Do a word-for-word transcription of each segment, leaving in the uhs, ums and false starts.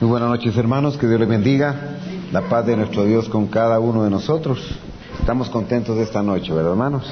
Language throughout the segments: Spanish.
Muy buenas noches, hermanos, que Dios les bendiga, la paz de nuestro Dios con cada uno de nosotros. Estamos contentos de esta noche, ¿verdad, hermanos?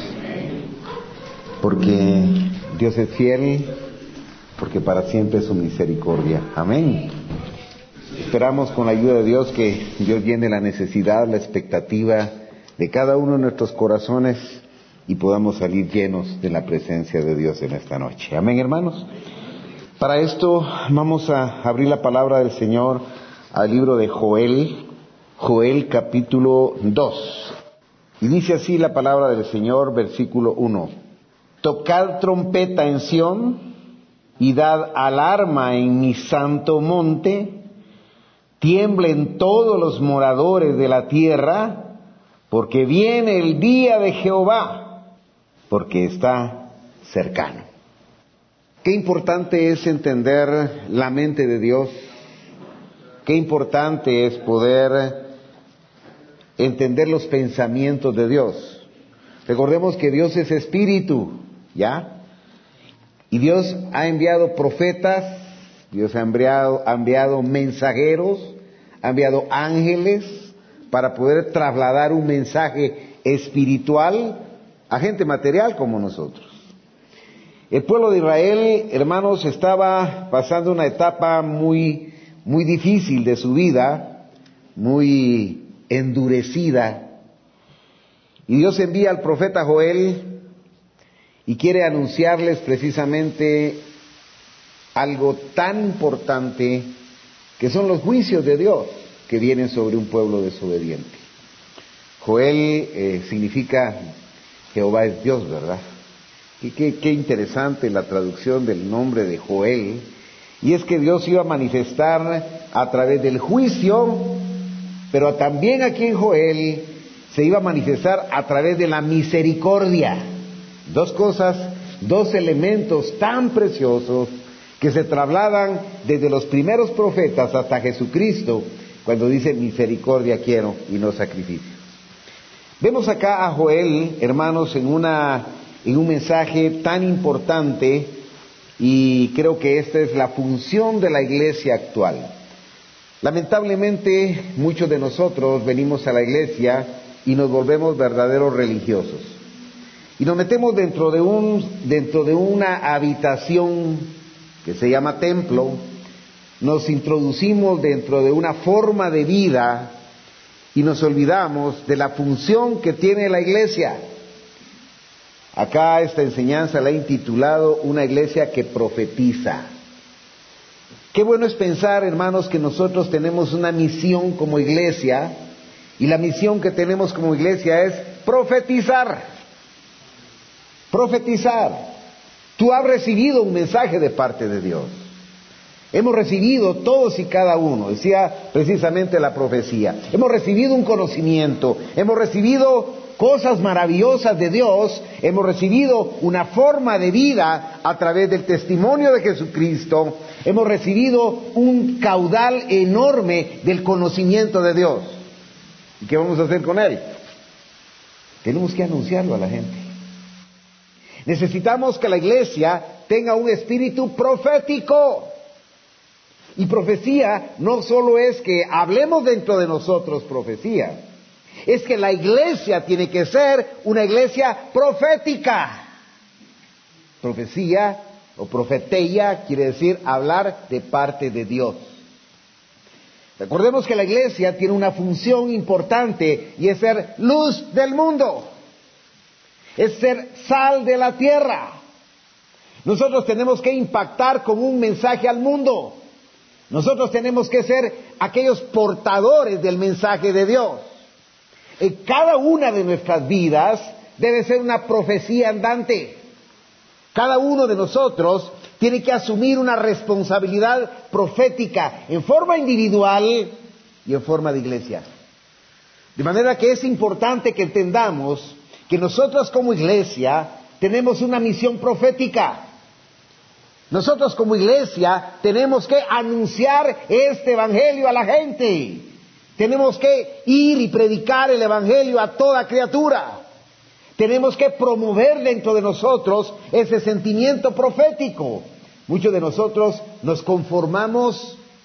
Porque Dios es fiel, porque para siempre es su misericordia. Amén. Esperamos con la ayuda de Dios que Dios llene la necesidad, la expectativa de cada uno de nuestros corazones y podamos salir llenos de la presencia de Dios en esta noche. Amén, hermanos. Para esto vamos a abrir la palabra del Señor al libro de Joel, Joel capítulo dos. Y dice así la palabra del Señor, versículo uno. Tocad trompeta en Sión y dad alarma en mi santo monte, tiemblen todos los moradores de la tierra, porque viene el día de Jehová, porque está cercano. Qué importante es entender la mente de Dios, qué importante es poder entender los pensamientos de Dios. Recordemos que Dios es espíritu, ¿ya? Y Dios ha enviado profetas, Dios ha enviado, ha enviado mensajeros, ha enviado ángeles para poder trasladar un mensaje espiritual a gente material como nosotros. El pueblo de Israel, hermanos, estaba pasando una etapa muy, muy difícil de su vida, muy endurecida. Y Dios envía al profeta Joel y quiere anunciarles precisamente algo tan importante que son los juicios de Dios que vienen sobre un pueblo desobediente. Joel eh, significa Jehová es Dios, ¿verdad? Y qué, qué interesante la traducción del nombre de Joel, y es que Dios iba a manifestar a través del juicio, pero también aquí en Joel se iba a manifestar a través de la misericordia. Dos cosas, dos elementos tan preciosos que se trasladan desde los primeros profetas hasta Jesucristo, cuando dice misericordia quiero y no sacrificios. Vemos acá a Joel, hermanos, en una en un mensaje tan importante, y creo que esta es la función de la iglesia actual. Lamentablemente, muchos de nosotros venimos a la iglesia y nos volvemos verdaderos religiosos. Y nos metemos dentro de un, dentro de una habitación que se llama templo, nos introducimos dentro de una forma de vida y nos olvidamos de la función que tiene la iglesia. Acá esta enseñanza la he intitulado Una iglesia que profetiza. Qué bueno es pensar, hermanos, que nosotros tenemos una misión como iglesia, y la misión que tenemos como iglesia es profetizar. Profetizar. Tú has recibido un mensaje de parte de Dios. Hemos recibido todos y cada uno, decía precisamente la profecía. Hemos recibido un conocimiento, hemos recibido cosas maravillosas de Dios, hemos recibido una forma de vida a través del testimonio de Jesucristo, hemos recibido un caudal enorme del conocimiento de Dios. ¿Y qué vamos a hacer con él? Tenemos que anunciarlo a la gente. Necesitamos que la iglesia tenga un espíritu profético. Y profecía no solo es que hablemos dentro de nosotros profecía, es que la iglesia tiene que ser una iglesia profética. Profecía o profeteía quiere decir hablar de parte de Dios. Recordemos que la iglesia tiene una función importante y es ser luz del mundo. Es ser sal de la tierra. Nosotros tenemos que impactar con un mensaje al mundo. Nosotros tenemos que ser aquellos portadores del mensaje de Dios. En cada una de nuestras vidas debe ser una profecía andante. Cada uno de nosotros tiene que asumir una responsabilidad profética en forma individual y en forma de iglesia. De manera que es importante que entendamos que nosotros como iglesia tenemos una misión profética. Nosotros como iglesia tenemos que anunciar este evangelio a la gente. Tenemos que ir y predicar el evangelio a toda criatura. Tenemos que promover dentro de nosotros ese sentimiento profético. Muchos de nosotros nos conformamos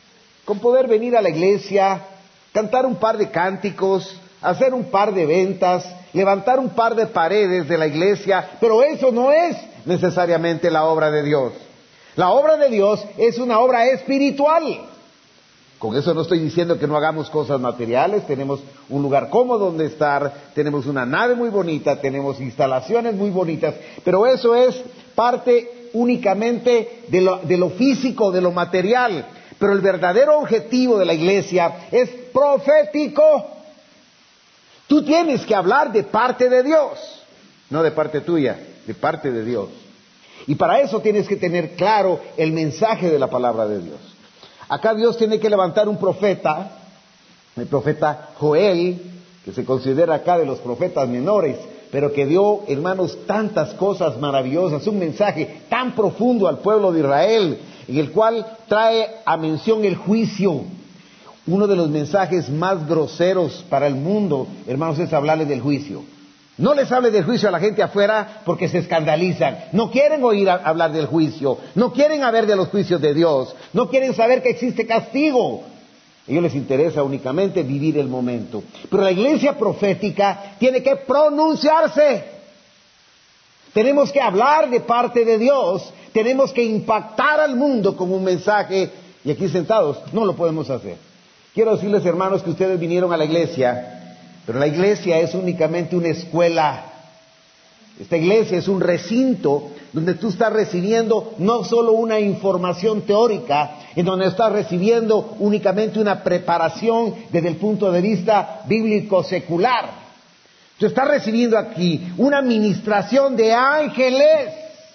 con poder venir a la iglesia, cantar un par de cánticos, hacer un par de ventas, levantar un par de paredes de la iglesia, pero eso no es necesariamente la obra de Dios. La obra de Dios es una obra espiritual. Con eso no estoy diciendo que no hagamos cosas materiales. Tenemos un lugar cómodo donde estar, tenemos una nave muy bonita, tenemos instalaciones muy bonitas, pero eso es parte únicamente de lo, de lo físico, de lo material. Pero el verdadero objetivo de la iglesia es profético. Tú tienes que hablar de parte de Dios, no de parte tuya, de parte de Dios. Y para eso tienes que tener claro el mensaje de la palabra de Dios. Acá Dios tiene que levantar un profeta, el profeta Joel, que se considera acá de los profetas menores, pero que dio, hermanos, tantas cosas maravillosas, un mensaje tan profundo al pueblo de Israel, en el cual trae a mención el juicio. Uno de los mensajes más groseros para el mundo, hermanos, es hablarles del juicio. No les hable del juicio a la gente afuera porque se escandalizan. No quieren oír a hablar del juicio. No quieren saber de los juicios de Dios. No quieren saber que existe castigo. A ellos les interesa únicamente vivir el momento. Pero la iglesia profética tiene que pronunciarse. Tenemos que hablar de parte de Dios. Tenemos que impactar al mundo con un mensaje. Y aquí sentados no lo podemos hacer. Quiero decirles, hermanos, que ustedes vinieron a la iglesia, pero la iglesia es únicamente una escuela. Esta iglesia es un recinto donde tú estás recibiendo no solo una información teórica, en donde estás recibiendo únicamente una preparación desde el punto de vista bíblico secular. Tú estás recibiendo aquí una ministración de ángeles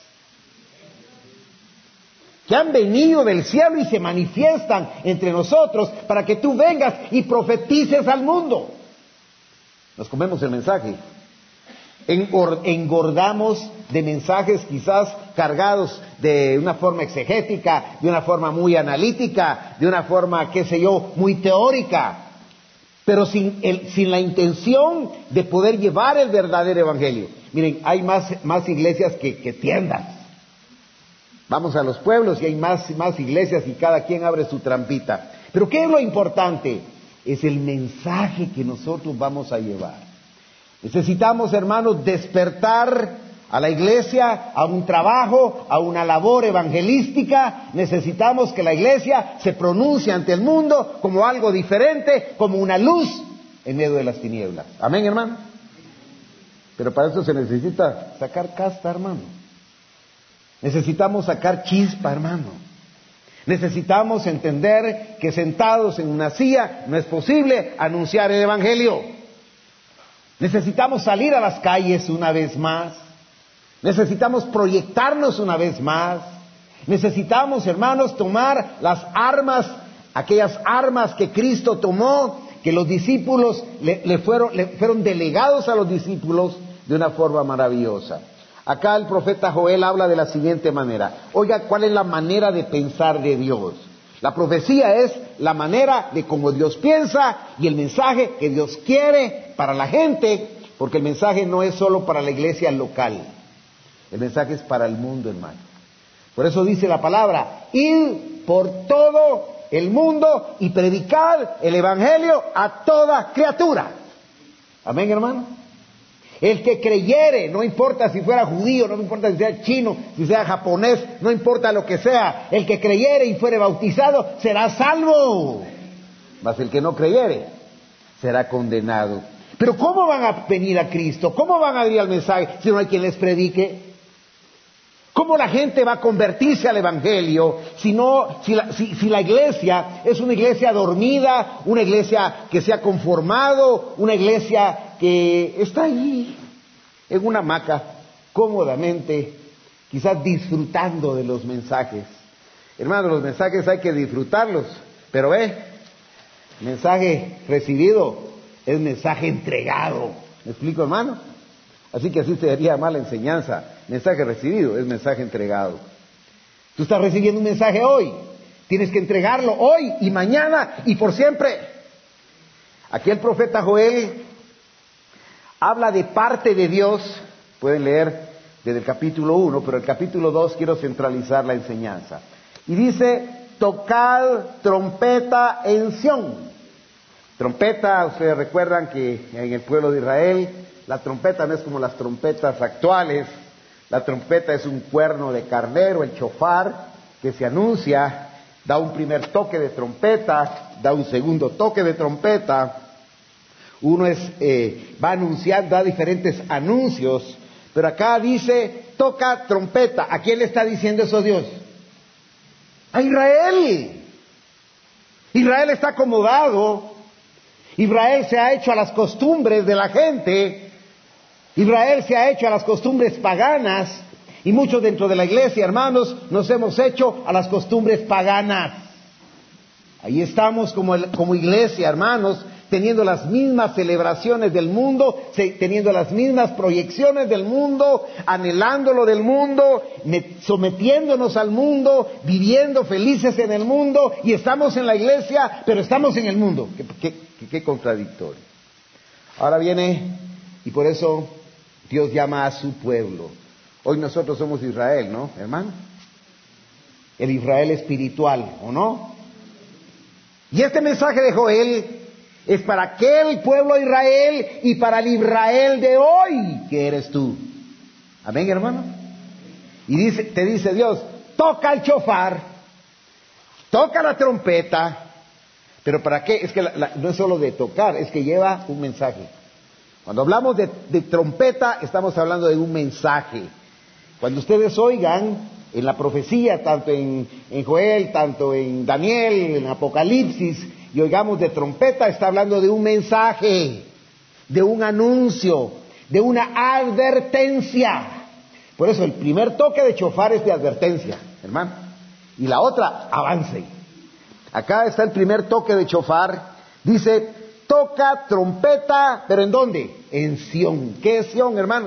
que han venido del cielo y se manifiestan entre nosotros para que tú vengas y profetices al mundo. Nos comemos el mensaje. Engordamos de mensajes quizás cargados de una forma exegética, de una forma muy analítica, de una forma, qué sé yo, muy teórica, pero sin, el, sin la intención de poder llevar el verdadero evangelio. Miren, hay más, más iglesias que, que tiendas. Vamos a los pueblos y hay más, más iglesias y cada quien abre su trampita. Pero ¿qué es lo importante? Es el mensaje que nosotros vamos a llevar. Necesitamos, hermanos, despertar a la iglesia, a un trabajo, a una labor evangelística. Necesitamos que la iglesia se pronuncie ante el mundo como algo diferente, como una luz en medio de las tinieblas. Amén, hermano. Pero para eso se necesita sacar casta, hermano. Necesitamos sacar chispa, hermano. Necesitamos entender que sentados en una silla no es posible anunciar el evangelio. Necesitamos salir a las calles una vez más. Necesitamos proyectarnos una vez más. Necesitamos, hermanos, tomar las armas, aquellas armas que Cristo tomó, que los discípulos le, le, fueron, le fueron delegados a los discípulos de una forma maravillosa. Acá el profeta Joel habla de la siguiente manera. Oiga, ¿cuál es la manera de pensar de Dios? La profecía es la manera de cómo Dios piensa y el mensaje que Dios quiere para la gente, porque el mensaje no es solo para la iglesia local. El mensaje es para el mundo, hermano. Por eso dice la palabra, id por todo el mundo y predicad el evangelio a toda criatura. Amén, hermano. El que creyere, no importa si fuera judío, no importa si sea chino, si sea japonés, no importa lo que sea, el que creyere y fuere bautizado será salvo. Mas el que no creyere será condenado. Pero ¿cómo van a venir a Cristo? ¿Cómo van a venir al mensaje si no hay quien les predique? ¿Cómo la gente va a convertirse al evangelio si no, si la, si, si la iglesia es una iglesia dormida, una iglesia que se ha conformado, una iglesia que está allí en una hamaca cómodamente, quizás disfrutando de los mensajes? Hermanos, los mensajes hay que disfrutarlos, pero ve, mensaje recibido es mensaje entregado. ¿Me explico, hermano? Así que así se debería llamar la enseñanza. Mensaje recibido es mensaje entregado. Tú estás recibiendo un mensaje hoy. Tienes que entregarlo hoy y mañana y por siempre. Aquí el profeta Joel habla de parte de Dios. Pueden leer desde el capítulo uno, pero el capítulo dos quiero centralizar la enseñanza. Y dice tocad trompeta en Sión. Trompeta, ustedes recuerdan que en el pueblo de Israel, la trompeta no es como las trompetas actuales. La trompeta es un cuerno de carnero, el shofar, que se anuncia, da un primer toque de trompeta, da un segundo toque de trompeta. Uno es, eh, va anunciando, da diferentes anuncios, pero acá dice, toca trompeta. ¿A quién le está diciendo eso Dios? A Israel. Israel está acomodado. Israel se ha hecho a las costumbres de la gente. Israel se ha hecho a las costumbres paganas. Y muchos dentro de la iglesia, hermanos, nos hemos hecho a las costumbres paganas. Ahí estamos como, el, como iglesia, hermanos, teniendo las mismas celebraciones del mundo, teniendo las mismas proyecciones del mundo, anhelando lo del mundo, sometiéndonos al mundo, viviendo felices en el mundo, y estamos en la iglesia, pero estamos en el mundo. Qué, qué, qué, qué contradictorio. Ahora viene, y por eso Dios llama a su pueblo. Hoy nosotros somos Israel, ¿no, hermano? El Israel espiritual, ¿o no? Y este mensaje de Joel es para aquel pueblo de Israel y para el Israel de hoy, que eres tú. Amén, hermano. Y dice, te dice Dios, toca el shofar, toca la trompeta. ¿Pero para qué? Es que la, la, no es solo de tocar, es que lleva un mensaje. Cuando hablamos de, de trompeta, estamos hablando de un mensaje. Cuando ustedes oigan en la profecía, tanto en, en Joel, tanto en Daniel, en Apocalipsis, y oigamos de trompeta, está hablando de un mensaje, de un anuncio, de una advertencia. Por eso el primer toque de shofar es de advertencia, hermano. Y la otra, avance. Acá está el primer toque de shofar, dice, toca trompeta, ¿pero en dónde? En Sión. ¿Qué es Sión, hermano?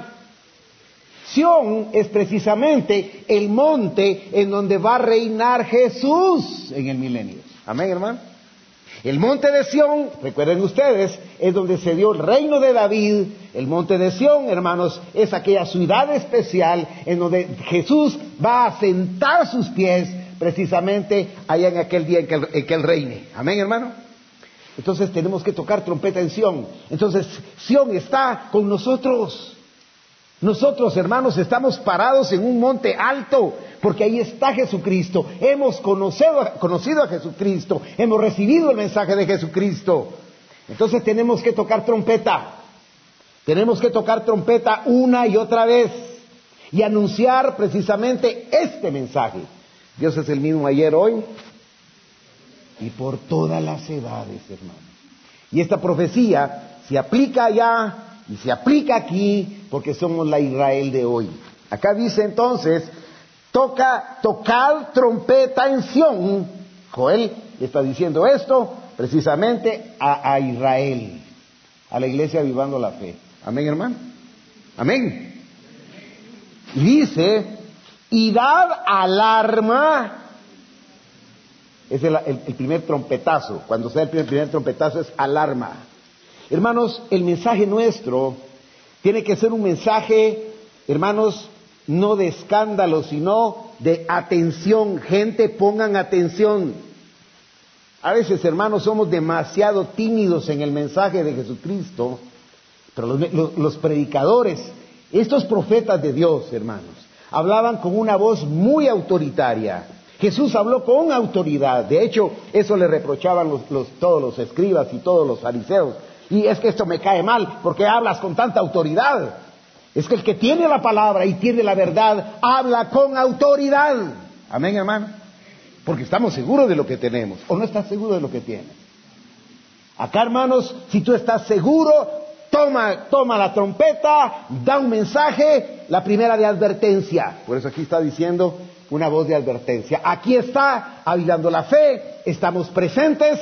Sión es precisamente el monte en donde va a reinar Jesús en el milenio. Amén, hermano. El monte de Sión, recuerden ustedes, es donde se dio el reino de David. El monte de Sión, hermanos, es aquella ciudad especial en donde Jesús va a sentar sus pies precisamente allá en aquel día en que, en que él reine. Amén, hermano. Entonces tenemos que tocar trompeta en Sión. Entonces Sión está con nosotros. Nosotros, hermanos, estamos parados en un monte alto, porque ahí está Jesucristo. Hemos conocido, conocido a Jesucristo, hemos recibido el mensaje de Jesucristo. Entonces tenemos que tocar trompeta. Tenemos que tocar trompeta una y otra vez y anunciar precisamente este mensaje. Dios es el mismo ayer, hoy y por todas las edades, hermanos. Y esta profecía se aplica allá y se aplica aquí, porque somos la Israel de hoy. Acá dice entonces, toca, tocad trompeta en Sión. Joel está diciendo esto precisamente a, a Israel, a la iglesia Avivando la Fe. Amén, hermano. Amén. Y dice, y dad alarma. Es el, el, el primer trompetazo. Cuando se da el primer, primer trompetazo es alarma. Hermanos, el mensaje nuestro tiene que ser un mensaje, hermanos, no de escándalo, sino de atención. Gente, pongan atención. A veces, hermanos, somos demasiado tímidos en el mensaje de Jesucristo, pero los, los, los predicadores, estos profetas de Dios, hermanos, hablaban con una voz muy autoritaria. Jesús habló con autoridad. De hecho, eso le reprochaban los, los, todos los escribas y todos los fariseos. Y es que esto me cae mal, porque hablas con tanta autoridad. Es que el que tiene la palabra y tiene la verdad, habla con autoridad. Amén, hermano. Porque estamos seguros de lo que tenemos. ¿O no estás seguro de lo que tienes? Acá, hermanos, si tú estás seguro, toma, toma la trompeta, da un mensaje, la primera de advertencia. Por eso aquí está diciendo una voz de advertencia. Aquí está, Avivando la Fe, estamos presentes.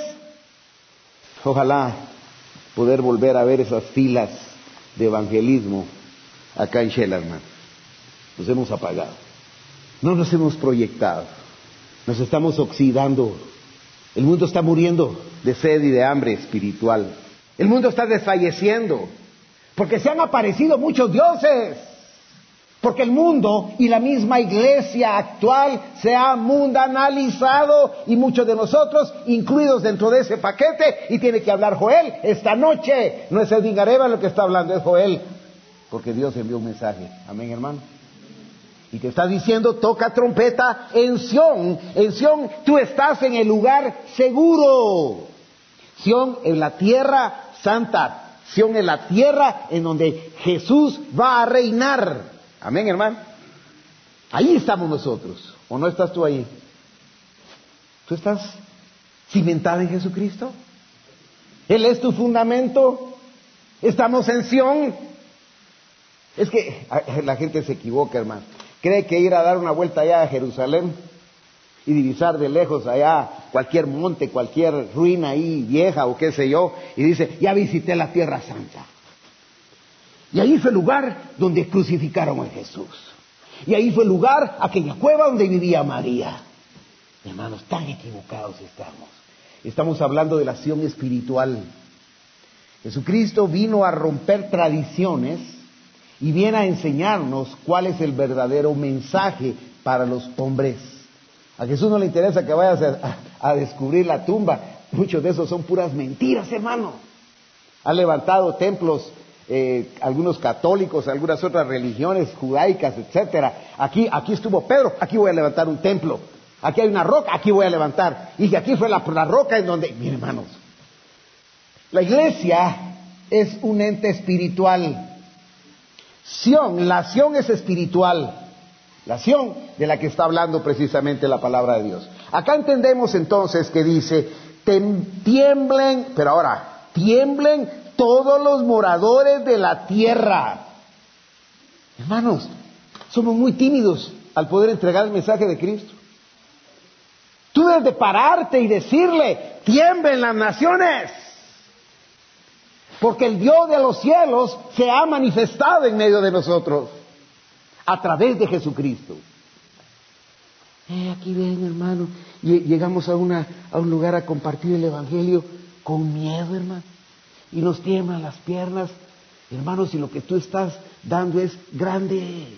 Ojalá poder volver a ver esas filas de evangelismo acá en Shela, hermano. Nos hemos apagado, no nos hemos proyectado, nos estamos oxidando. El mundo está muriendo de sed y de hambre espiritual. El mundo está desfalleciendo porque se han aparecido muchos dioses. Porque el mundo y la misma iglesia actual se ha mundanalizado y muchos de nosotros incluidos dentro de ese paquete, y tiene que hablar Joel esta noche. No es Edwin Areva lo que está hablando, es Joel, porque Dios envió un mensaje. Amén, hermano. Y te está diciendo, toca trompeta en Sión. En Sión tú estás en el lugar seguro. Sión en la tierra santa. Sión en la tierra en donde Jesús va a reinar. Amén, hermano. Ahí estamos nosotros. ¿O no estás tú ahí? ¿Tú estás cimentado en Jesucristo? ¿Él es tu fundamento? ¿Estamos en Sión? Es que la gente se equivoca, hermano. Cree que ir a dar una vuelta allá a Jerusalén y divisar de lejos allá cualquier monte, cualquier ruina ahí vieja o qué sé yo, y dice, ya visité la tierra santa. Y ahí fue el lugar donde crucificaron a Jesús. Y ahí fue el lugar, aquella cueva donde vivía María. Hermanos, tan equivocados estamos. Estamos hablando de la Sión espiritual. Jesucristo vino a romper tradiciones y viene a enseñarnos cuál es el verdadero mensaje para los hombres. A Jesús no le interesa que vayas a, a, a descubrir la tumba. Muchos de esos son puras mentiras, hermano. Han levantado templos, eh, algunos católicos, algunas otras religiones judaicas, etcétera. Aquí, aquí estuvo Pedro, aquí voy a levantar un templo. Aquí hay una roca, aquí voy a levantar. Y que aquí fue la, la roca en donde... Miren, hermanos, la iglesia es un ente espiritual. Sión, la Sión es espiritual. La Sión de la que está hablando precisamente la palabra de Dios. Acá entendemos entonces que dice, tiemblen, pero ahora, tiemblen todos los moradores de la tierra. Hermanos, somos muy tímidos al poder entregar el mensaje de Cristo. Tú debes de pararte y decirle, tiemblen las naciones. Porque el Dios de los cielos se ha manifestado en medio de nosotros. A través de Jesucristo. Eh, aquí ven, hermano, llegamos a, una, a un lugar a compartir el Evangelio con miedo, hermano. Y nos tiemblan las piernas. Hermanos, y lo que tú estás dando es grande.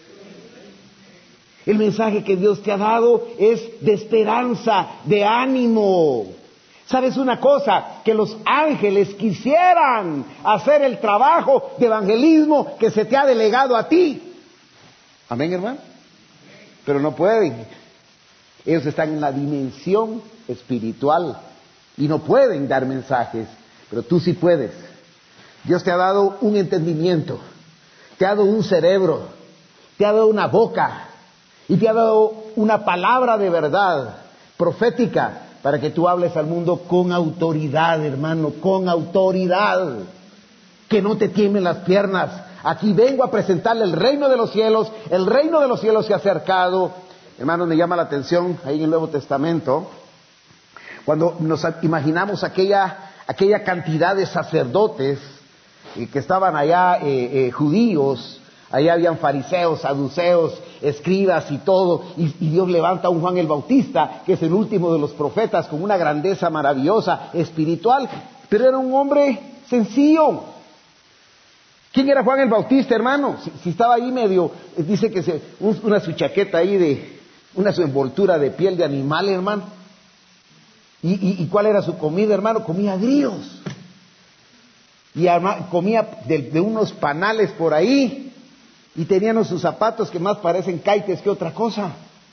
El mensaje que Dios te ha dado es de esperanza, de ánimo. ¿Sabes una cosa? Que los ángeles quisieran hacer el trabajo de evangelismo que se te ha delegado a ti. Amén, hermano. Pero no pueden. Ellos están en la dimensión espiritual y no pueden dar mensajes, pero tú sí puedes. Dios te ha dado un entendimiento, te ha dado un cerebro, te ha dado una boca y te ha dado una palabra de verdad profética para que tú hables al mundo con autoridad, hermano, con autoridad. Que no te tiemblen las piernas. Aquí vengo a presentarle el reino de los cielos. El reino de los cielos se ha acercado. Hermanos, me llama la atención ahí en el Nuevo Testamento, cuando nos imaginamos aquella, aquella cantidad de sacerdotes eh, que estaban allá, eh, eh, judíos, allá habían fariseos, saduceos, escribas y todo, y, y Dios levanta a un Juan el Bautista, que es el último de los profetas, con una grandeza maravillosa, espiritual, pero era un hombre sencillo. ¿Quién era Juan el Bautista, hermano? Si, si estaba ahí medio, dice que se, un, una su chaqueta ahí de, una su envoltura de piel de animal, hermano. ¿Y, y, y cuál era su comida, hermano? Comía grillos. Y arma, comía de, de unos panales por ahí. Y tenían sus zapatos que más parecen caites que otra cosa.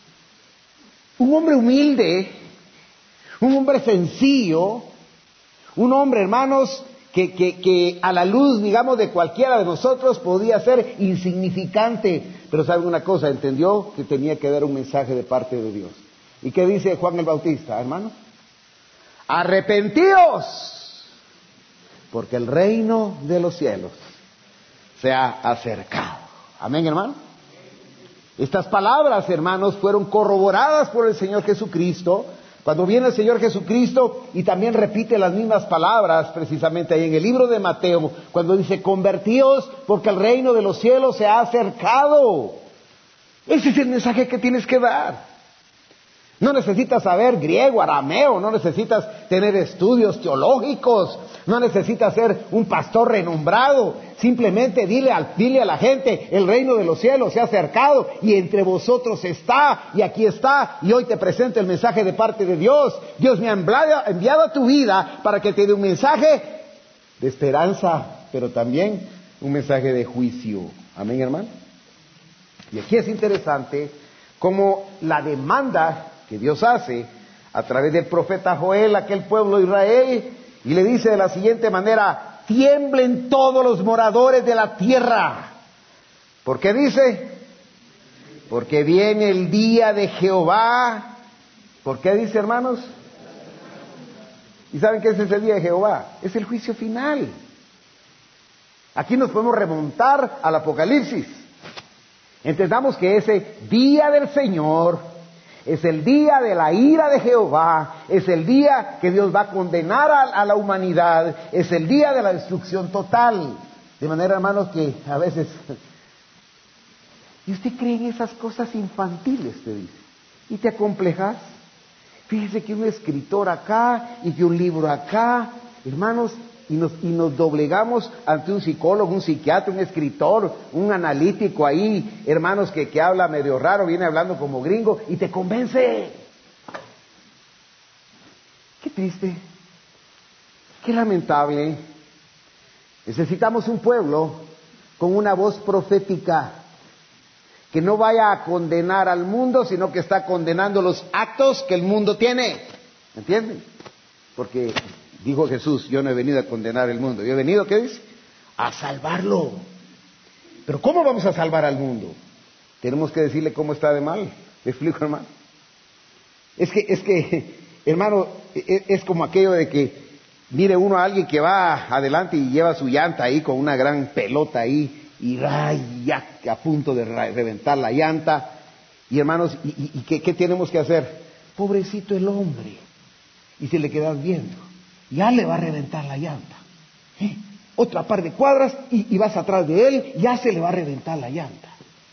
Un hombre humilde, un hombre sencillo, un hombre, hermanos, Que, que, que a la luz, digamos, de cualquiera de nosotros podía ser insignificante. Pero ¿saben una cosa? Entendió que tenía que dar un mensaje de parte de Dios. ¿Y qué dice Juan el Bautista, hermano? Arrepentíos, porque el reino de los cielos se ha acercado. Amén, hermano. Estas palabras, hermanos, fueron corroboradas por el Señor Jesucristo. Cuando viene el Señor Jesucristo y también repite las mismas palabras precisamente ahí en el libro de Mateo, cuando dice, convertíos porque el reino de los cielos se ha acercado. Ese es el mensaje que tienes que dar. No necesitas saber griego, arameo, no necesitas tener estudios teológicos, no necesitas ser un pastor renombrado. Simplemente dile, al, dile a la gente, el reino de los cielos se ha acercado y entre vosotros está, y aquí está, y hoy te presento el mensaje de parte de Dios. Dios me ha enviado, enviado a tu vida para que te dé un mensaje de esperanza, pero también un mensaje de juicio. Amén, hermano. Y aquí es interesante cómo la demanda que Dios hace a través del profeta Joel a aquel pueblo de Israel, y le dice de la siguiente manera: tiemblen todos los moradores de la tierra. ¿Por qué dice? Porque viene el día de Jehová. ¿Por qué dice, hermanos? ¿Y saben qué es ese día de Jehová? Es el juicio final. Aquí nos podemos remontar al Apocalipsis. Entendamos que ese día del Señor es el día de la ira de Jehová, es el día que Dios va a condenar a, a la humanidad, es el día de la destrucción total. De manera, hermanos, que a veces... ¿Y usted cree en esas cosas infantiles? Te dice. ¿Y te acomplejas? Fíjese que un escritor acá y que un libro acá, hermanos, y nos, y nos doblegamos ante un psicólogo, un psiquiatra, un escritor, un analítico ahí, hermanos, que, que habla medio raro, viene hablando como gringo, y te convence. Qué triste, qué lamentable. Necesitamos un pueblo con una voz profética, que no vaya a condenar al mundo, sino que está condenando los actos que el mundo tiene. ¿Entienden? Porque dijo Jesús: yo no he venido a condenar el mundo, yo he venido, ¿qué dice? A salvarlo. Pero ¿cómo vamos a salvar al mundo? Tenemos que decirle cómo está de mal. ¿Me explico, hermano? Es que, es que, hermano, es, es como aquello de que mire uno a alguien que va adelante y lleva su llanta ahí con una gran pelota ahí, y ay, ya a punto de reventar la llanta. Y hermanos, ¿y, y, y qué, qué tenemos que hacer? Pobrecito el hombre. Y se le quedas viendo, ya le va a reventar la llanta. ¿Eh? Otra par de cuadras y, y vas atrás de él, ya se le va a reventar la llanta.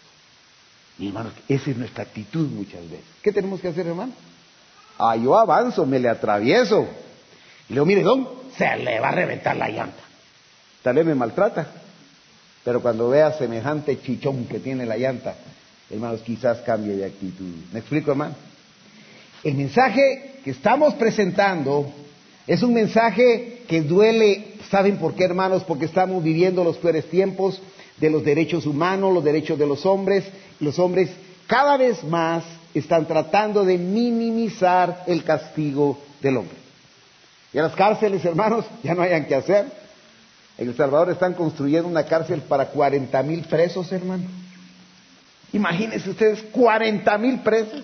Mi hermano, esa es nuestra actitud muchas veces. ¿Qué tenemos que hacer, hermano? Ah, yo avanzo, me le atravieso. Y luego, mire, don, se le va a reventar la llanta. Tal vez me maltrata, pero cuando vea semejante chichón que tiene la llanta, hermanos, quizás cambie de actitud. ¿Me explico, hermano? El mensaje que estamos presentando es un mensaje que duele. ¿Saben por qué, hermanos? Porque estamos viviendo los peores tiempos de los derechos humanos, los derechos de los hombres. Los hombres cada vez más están tratando de minimizar el castigo del hombre. Y en las cárceles, hermanos, ya no hayan que hacer. En El Salvador están construyendo una cárcel para cuarenta mil presos, hermano. Imagínense ustedes, cuarenta mil presos.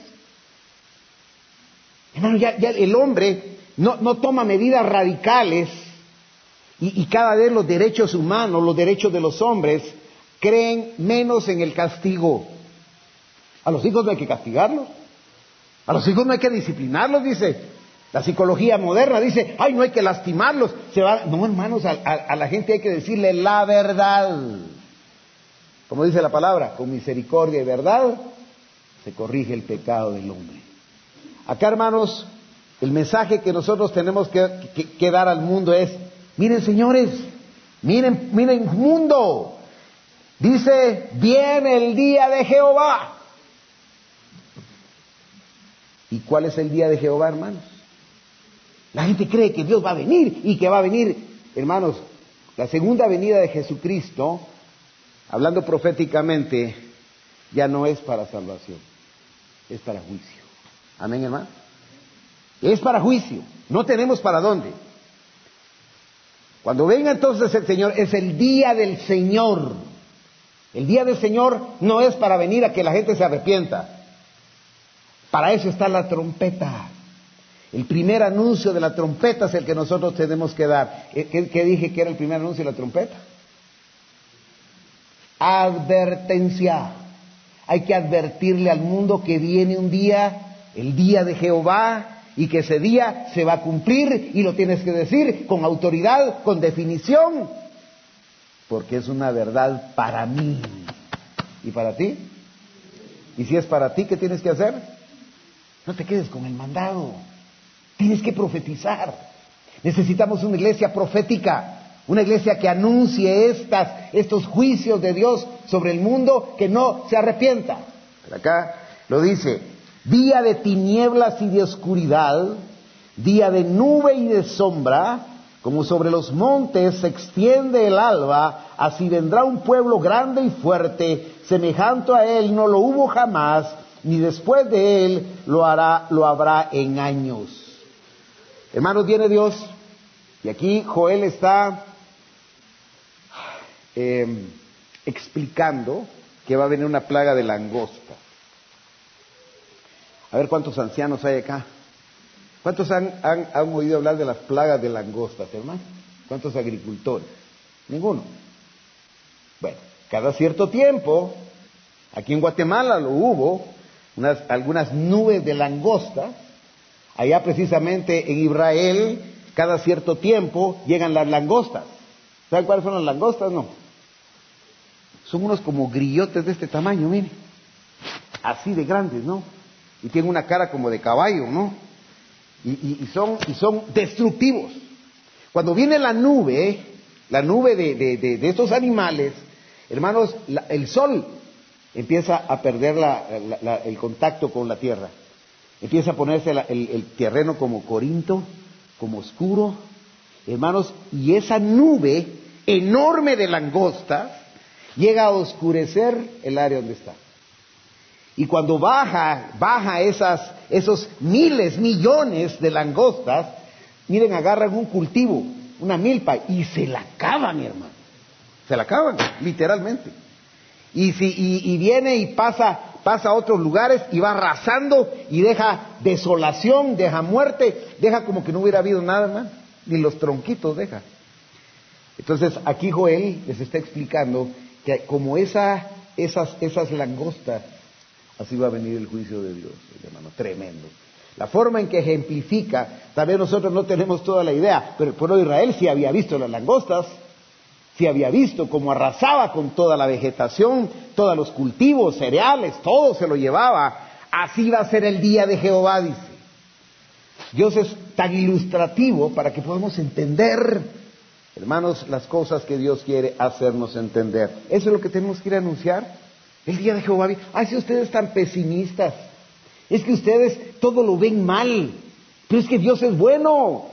Hermano, ya, ya el hombre no, no toma medidas radicales y, y cada vez los derechos humanos, los derechos de los hombres, creen menos en el castigo. A los hijos no hay que castigarlos, a los hijos no hay que disciplinarlos, dice. La psicología moderna dice, ay, no hay que lastimarlos. Se va... No, hermanos, a, a, a la gente hay que decirle la verdad. Como dice la palabra, con misericordia y verdad se corrige el pecado del hombre. Acá, hermanos, el mensaje que nosotros tenemos que, que, que dar al mundo es: miren, señores, miren, miren, mundo, dice, viene el día de Jehová. ¿Y cuál es el día de Jehová, hermanos? La gente cree que Dios va a venir y que va a venir, hermanos, la segunda venida de Jesucristo, hablando proféticamente, ya no es para salvación, es para juicio. Amén, hermano. Es para juicio, no tenemos para dónde. Cuando venga entonces el Señor, es el día del Señor. El día del Señor no es para venir a que la gente se arrepienta. Para eso está la trompeta. El primer anuncio de la trompeta es el que nosotros tenemos que dar. ¿Qué, qué dije que era el primer anuncio de la trompeta? Advertencia. Hay que advertirle al mundo que viene un día, el día de Jehová, y que ese día se va a cumplir, y lo tienes que decir con autoridad, con definición, porque es una verdad para mí. ¿Y para ti? ¿Y si es para ti, qué tienes que hacer? No te quedes con el mandado. Tienes que profetizar. Necesitamos una iglesia profética. Una iglesia que anuncie estas, estos juicios de Dios sobre el mundo, que no se arrepienta. Pero acá lo dice: día de tinieblas y de oscuridad, día de nube y de sombra, como sobre los montes se extiende el alba, así vendrá un pueblo grande y fuerte, semejante a él no lo hubo jamás, ni después de él lo hará, lo habrá en años. Hermanos, viene Dios, y aquí Joel está eh, explicando que va a venir una plaga de langosta. A ver cuántos ancianos hay acá. ¿Cuántos han, han, han oído hablar de las plagas de langostas, hermano? ¿Cuántos agricultores? Ninguno. Bueno, cada cierto tiempo, aquí en Guatemala lo hubo, unas, algunas nubes de langostas. Allá precisamente en Israel, cada cierto tiempo llegan las langostas. ¿Saben cuáles son las langostas? No. Son unos como grillotes de este tamaño, miren. Así de grandes, ¿no? Y tienen una cara como de caballo, ¿no? Y, y, y, son, y son destructivos. Cuando viene la nube, la nube de, de, de, de estos animales, hermanos, la, el sol empieza a perder la, la, la, el contacto con la tierra. Empieza a ponerse la, el, el terreno como corinto, como oscuro, hermanos, y esa nube enorme de langostas llega a oscurecer el área donde está. Y cuando baja, baja esas, esos miles, millones de langostas, miren, agarran un cultivo, una milpa, y se la acaban, hermano. Se la acaban, literalmente. Y si, y, y viene y pasa, pasa a otros lugares y va arrasando y deja desolación, deja muerte, deja como que no hubiera habido nada, hermano. Ni los tronquitos deja. Entonces, aquí Joel les está explicando que como esa, esas, esas langostas, así va a venir el juicio de Dios, hermano, tremendo. La forma en que ejemplifica, tal vez nosotros no tenemos toda la idea, pero el pueblo de Israel sí había visto las langostas, sí había visto cómo arrasaba con toda la vegetación, todos los cultivos, cereales, todo se lo llevaba. Así va a ser el día de Jehová, dice. Dios es tan ilustrativo para que podamos entender, hermanos, las cosas que Dios quiere hacernos entender. Eso es lo que tenemos que ir a anunciar. El día de Jehová. Ay, si ustedes están pesimistas, es que ustedes todo lo ven mal, pero es que Dios es bueno.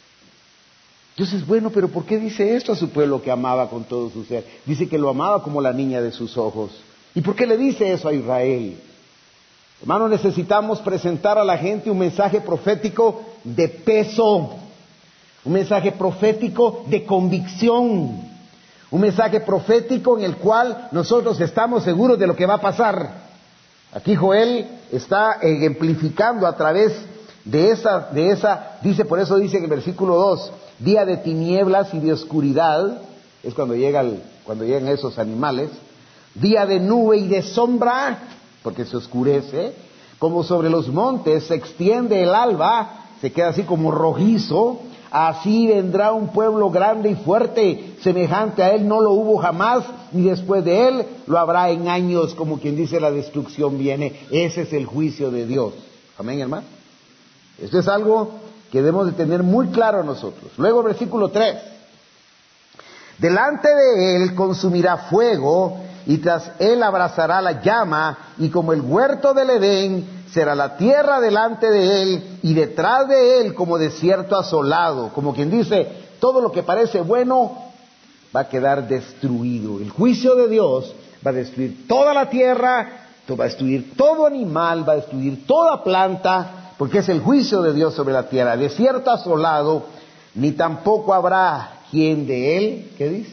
Dios es bueno, pero ¿por qué dice esto a su pueblo que amaba con todo su ser? Dice que lo amaba como la niña de sus ojos. ¿Y por qué le dice eso a Israel? Hermano, necesitamos presentar a la gente un mensaje profético de peso, un mensaje profético de convicción. Un mensaje profético en el cual nosotros estamos seguros de lo que va a pasar. Aquí Joel está ejemplificando a través de esa, de esa, dice, por eso dice en el versículo dos, día de tinieblas y de oscuridad, es cuando llega el, cuando llegan esos animales, día de nube y de sombra, porque se oscurece, como sobre los montes se extiende el alba, se queda así como rojizo. Así vendrá un pueblo grande y fuerte, semejante a él no lo hubo jamás, ni después de él lo habrá en años, como quien dice la destrucción viene. Ese es el juicio de Dios. Amén, hermano. Esto es algo que debemos de tener muy claro nosotros. Luego, versículo tres. Delante de él consumirá fuego, y tras él abrazará la llama, y como el huerto del Edén, será la tierra delante de él, y detrás de él como desierto asolado. Como quien dice, todo lo que parece bueno va a quedar destruido. El juicio de Dios va a destruir toda la tierra, va a destruir todo animal, va a destruir toda planta, porque es el juicio de Dios sobre la tierra. Desierto asolado, ni tampoco habrá quien de él, ¿qué dice?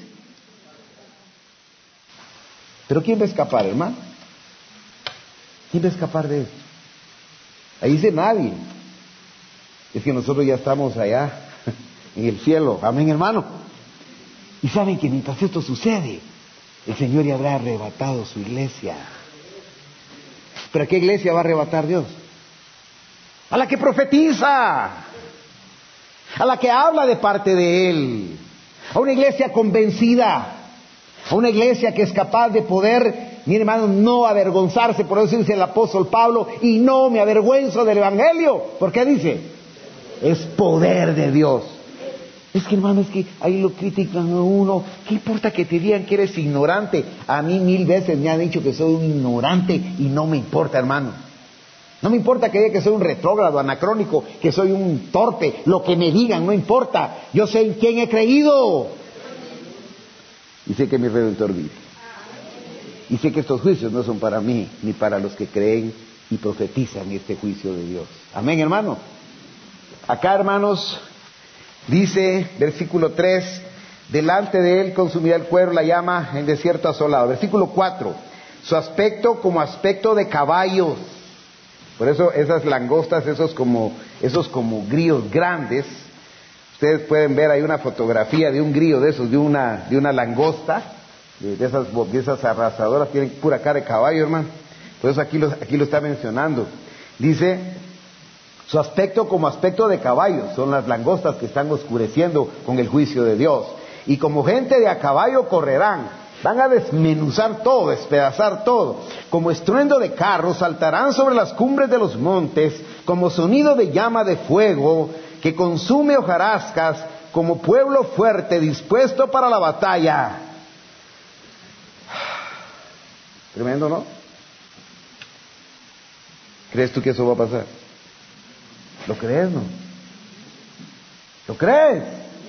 Pero ¿quién va a escapar, hermano? ¿Quién va a escapar de esto? Ahí dice nadie. Es que nosotros ya estamos allá en el cielo. Amén, hermano. Y saben que mientras esto sucede, el Señor ya habrá arrebatado su iglesia. ¿Pero a qué iglesia va a arrebatar Dios? A la que profetiza, a la que habla de parte de Él, a una iglesia convencida, a una iglesia que es capaz de poder mi hermano, no avergonzarse. Por eso dice el apóstol Pablo, y no me avergüenzo del evangelio. ¿Por qué dice? Es poder de Dios. Es que, hermano, es que ahí lo critican a uno. ¿Qué importa que te digan que eres ignorante? A mí mil veces me han dicho que soy un ignorante y no me importa, hermano. No me importa que digan que soy un retrógrado, anacrónico, que soy un torpe. Lo que me digan, no importa. Yo sé en quién he creído. Y sé que mi Redentor vive. Y sé que estos juicios no son para mí, ni para los que creen y profetizan este juicio de Dios. Amén, hermano. Acá, hermanos, dice, versículo tres, delante de él consumirá el cuero la llama en desierto asolado. Versículo cuatro, su aspecto como aspecto de caballos. Por eso esas langostas, esos como, esos como grillos grandes, ustedes pueden ver, hay una fotografía de un grillo de esos, de una, de una langosta, de, de, esas, de esas arrasadoras, tienen pura cara de caballo, hermano. Por eso aquí lo, aquí lo está mencionando. Dice, su aspecto como aspecto de caballo, son las langostas que están oscureciendo con el juicio de Dios. Y como gente de a caballo correrán, van a desmenuzar todo, despedazar todo. Como estruendo de carros, saltarán sobre las cumbres de los montes, como sonido de llama de fuego, que consume hojarascas, como pueblo fuerte, dispuesto para la batalla. Tremendo, ¿no? ¿Crees tú que eso va a pasar? ¿Lo crees, no? ¿Lo crees?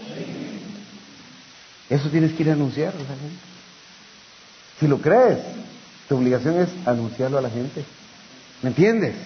Eso tienes que ir a anunciarlo a la gente. Si lo crees, tu obligación es anunciarlo a la gente. ¿Me entiendes?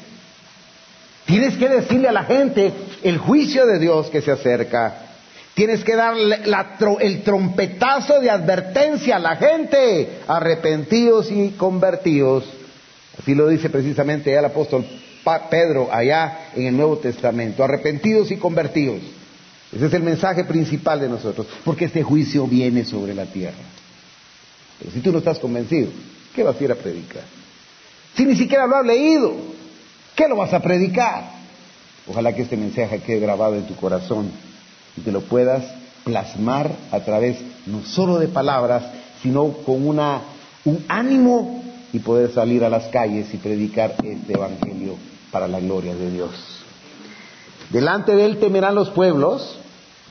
Tienes que decirle a la gente el juicio de Dios que se acerca. Tienes que darle la, el trompetazo de advertencia a la gente. Arrepentidos y convertidos. Así lo dice precisamente el apóstol Pedro allá en el Nuevo Testamento. Arrepentidos y convertidos. Ese es el mensaje principal de nosotros. Porque este juicio viene sobre la tierra. Pero si tú no estás convencido, ¿qué vas a ir a predicar? Si ni siquiera lo has leído, ¿qué lo vas a predicar? Ojalá que este mensaje quede grabado en tu corazón y que lo puedas plasmar a través no solo de palabras, sino con una, un ánimo y poder salir a las calles y predicar este evangelio para la gloria de Dios. Delante de él temerán los pueblos,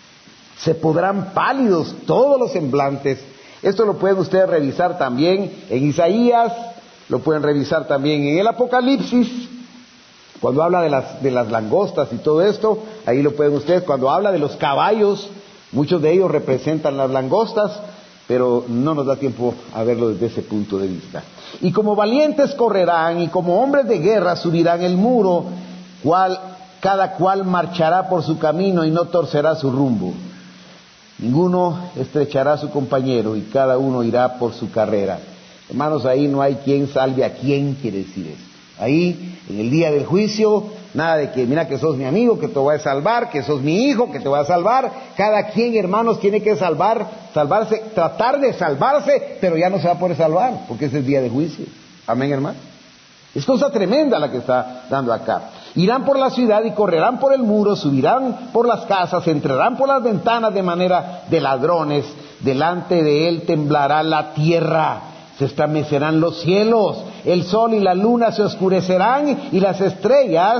se podrán pálidos todos los semblantes. Esto lo pueden ustedes revisar también en Isaías, lo pueden revisar también en el Apocalipsis, cuando habla de las, de las langostas y todo esto, ahí lo pueden ustedes, cuando habla de los caballos, muchos de ellos representan las langostas, pero no nos da tiempo a verlo desde ese punto de vista. Y como valientes correrán, y como hombres de guerra subirán el muro, cual, cada cual marchará por su camino y no torcerá su rumbo. Ninguno estrechará a su compañero y cada uno irá por su carrera. Hermanos, ahí no hay quien salve a quién, quiere decir eso. Ahí, en el día del juicio, nada de que mira que sos mi amigo, que te voy a salvar, que sos mi hijo, que te voy a salvar. Cada quien, hermanos, tiene que salvar, salvarse, tratar de salvarse, pero ya no se va a poder salvar, porque es el día del juicio. Amén, hermano. Es cosa tremenda la que está dando acá. Irán por la ciudad y correrán por el muro, subirán por las casas, entrarán por las ventanas de manera de ladrones. Delante de él temblará la tierra, se estremecerán los cielos, el sol y la luna se oscurecerán y las estrellas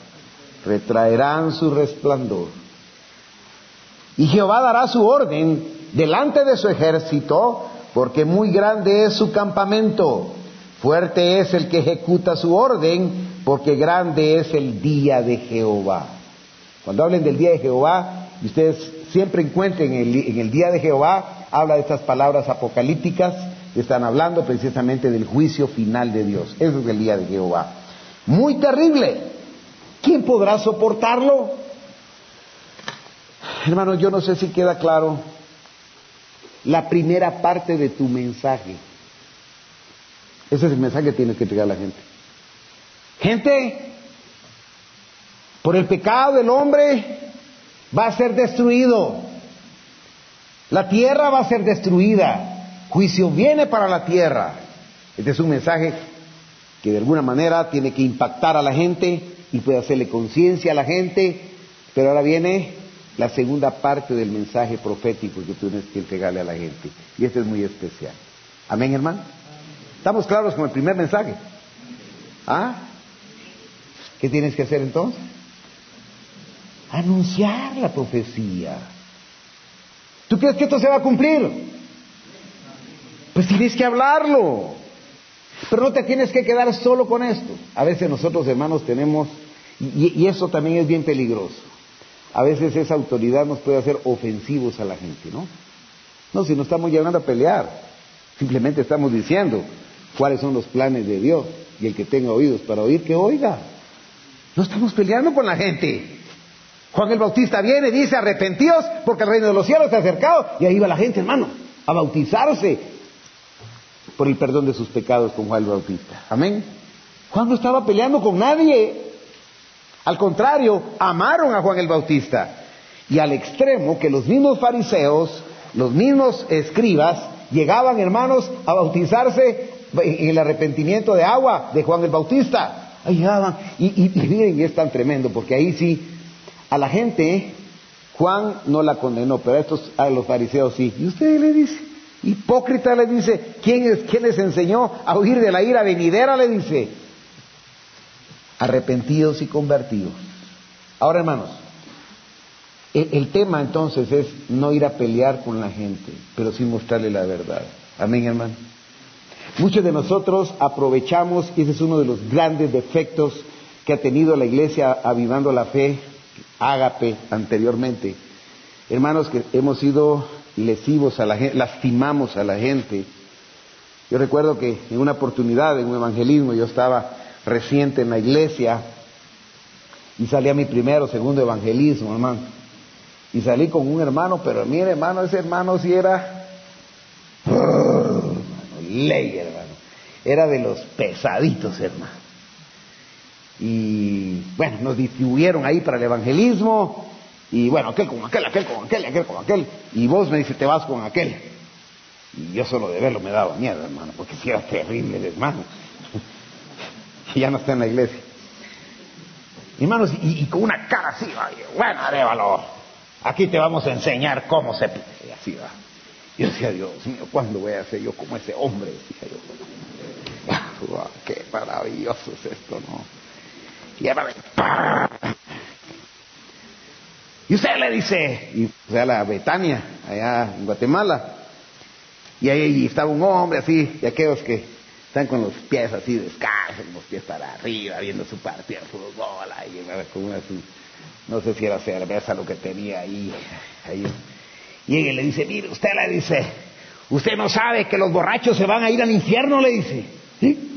retraerán su resplandor. Y Jehová dará su orden delante de su ejército, porque muy grande es su campamento. Fuerte es el que ejecuta su orden, porque grande es el día de Jehová. Cuando hablen del día de Jehová, y ustedes siempre encuentren en el, en el día de Jehová, habla de estas palabras apocalípticas que están hablando precisamente del juicio final de Dios. Ese es el día de Jehová. Muy terrible. ¿Quién podrá soportarlo? Hermano, yo no sé si queda claro la primera parte de tu mensaje. Ese es el mensaje que tienes que entregar a la gente. Gente, por el pecado del hombre va a ser destruido. La tierra va a ser destruida. Juicio viene para la tierra. Este es un mensaje que de alguna manera tiene que impactar a la gente y puede hacerle conciencia a la gente. Pero ahora viene la segunda parte del mensaje profético que tú tienes que entregarle a la gente. Y este es muy especial. Amén, hermano. ¿Estamos claros con el primer mensaje? ¿Ah? ¿Qué tienes que hacer entonces? Anunciar la profecía. ¿Tú crees que esto se va a cumplir? Pues tienes que hablarlo. Pero no te tienes que quedar solo con esto. A veces nosotros, hermanos, tenemos, y, y eso también es bien peligroso. A veces esa autoridad nos puede hacer ofensivos a la gente, ¿no? No, si no estamos llegando a pelear, simplemente estamos diciendo cuáles son los planes de Dios, y el que tenga oídos para oír, que oiga. No estamos peleando con la gente. Juan el Bautista viene y dice, arrepentíos porque el reino de los cielos se ha acercado, y ahí va la gente, hermano, a bautizarse por el perdón de sus pecados con Juan el Bautista. Amén. Juan no estaba peleando con nadie. Al contrario, amaron a Juan el Bautista. Y al extremo que los mismos fariseos, los mismos escribas, llegaban, hermanos, a bautizarse en el arrepentimiento de agua de Juan el Bautista. Ahí llegaban. Y, y, y miren, y es tan tremendo, porque ahí sí, a la gente, Juan no la condenó, pero a estos, a los fariseos sí. Y usted le dice, hipócrita, le dice, ¿quién es, quién les enseñó a huir de la ira venidera? Le dice, arrepentidos y convertidos. Ahora, hermanos, el, el tema entonces es no ir a pelear con la gente, pero sí mostrarle la verdad. Amén, hermano. Muchos de nosotros aprovechamos, y ese es uno de los grandes defectos que ha tenido la iglesia Avivando la Fe, Ágape, anteriormente. Hermanos, que hemos sido lesivos a la gente, lastimamos a la gente. Yo recuerdo que en una oportunidad, en un evangelismo, yo estaba reciente en la iglesia y salí a mi primero o segundo evangelismo, hermano, y salí con un hermano, pero mire, hermano, ese hermano sí era oh, hermano, ley, hermano, era de los pesaditos, hermano. Y bueno, nos distribuyeron ahí para el evangelismo, y bueno, aquel con aquel, aquel con aquel, aquel con aquel, y vos me dice, te vas con aquel. Y yo solo de verlo me daba miedo, hermano, porque si era terrible el hermano. Y ya no está en la iglesia. Hermanos, y, y con una cara así, bueno, Arévalo, aquí te vamos a enseñar cómo se... Y así va. Yo decía, Dios mío, ¿cuándo voy a ser yo como ese hombre? Decía yo. Wow, qué maravilloso es esto, ¿no? Y hermano, y usted le dice, y, o sea, la Betania, allá en Guatemala, y ahí estaba un hombre así, y aquellos que están con los pies así descalzos, los pies para arriba, viendo su partido de fútbol, ahí, con una, su, no sé si era cerveza lo que tenía ahí, ahí. Y él le dice, mire, usted le dice, usted no sabe que los borrachos se van a ir al infierno, le dice. ¿Sí?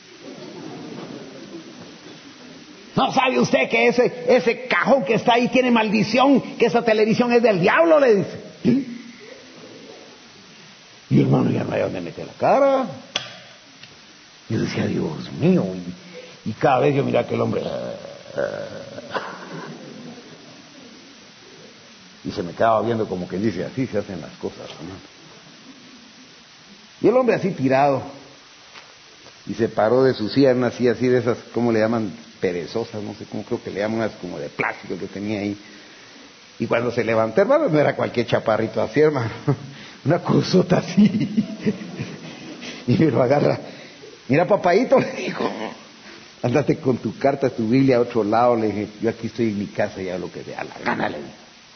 ¿No sabe usted que ese, ese cajón que está ahí tiene maldición, que esa televisión es del diablo, le dice? ¿Sí? Y hermano, ya no hay dónde meter la cara. Yo decía, Dios mío, y, y cada vez yo miraba a aquel hombre, uh, uh, y se me quedaba viendo como que dice, así se hacen las cosas, ¿no? Y el hombre así tirado, y se paró de su silla, en una silla así de esas, ¿cómo le llaman? Perezosas, no sé cómo, creo que le llaman, unas como de plástico que tenía ahí. Y cuando se levantó, hermano, no era cualquier chaparrito así, hermano, una cruzota así. Y me lo agarra. Mira, papadito, le dijo, ándate con tu carta, tu Biblia a otro lado. Le dije, yo aquí estoy en mi casa y hago lo que dé a la gana, le dije.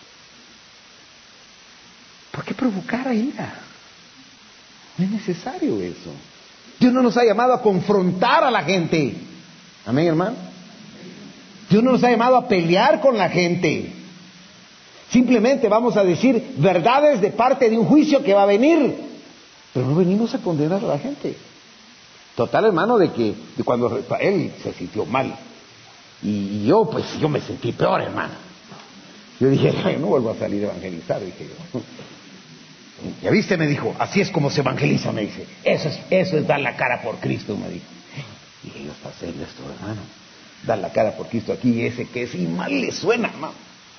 ¿Por qué provocar a ira? No es necesario eso. Dios no nos ha llamado a confrontar a la gente. Amén, hermano. Dios no nos ha llamado a pelear con la gente. Simplemente vamos a decir verdades de parte de un juicio que va a venir. Pero no venimos a condenar a la gente. Total, hermano, de que de cuando él se sintió mal. Y yo, pues, yo me sentí peor, hermano. Yo dije, no vuelvo a salir a evangelizar, dije yo. Ya viste, me dijo, así es como se evangeliza, me dice. Eso es, eso es dar la cara por Cristo, me dijo. Y dije, yo está serio esto, hermano. Dar la cara por Cristo aquí, ese que sí mal le suena, hermano.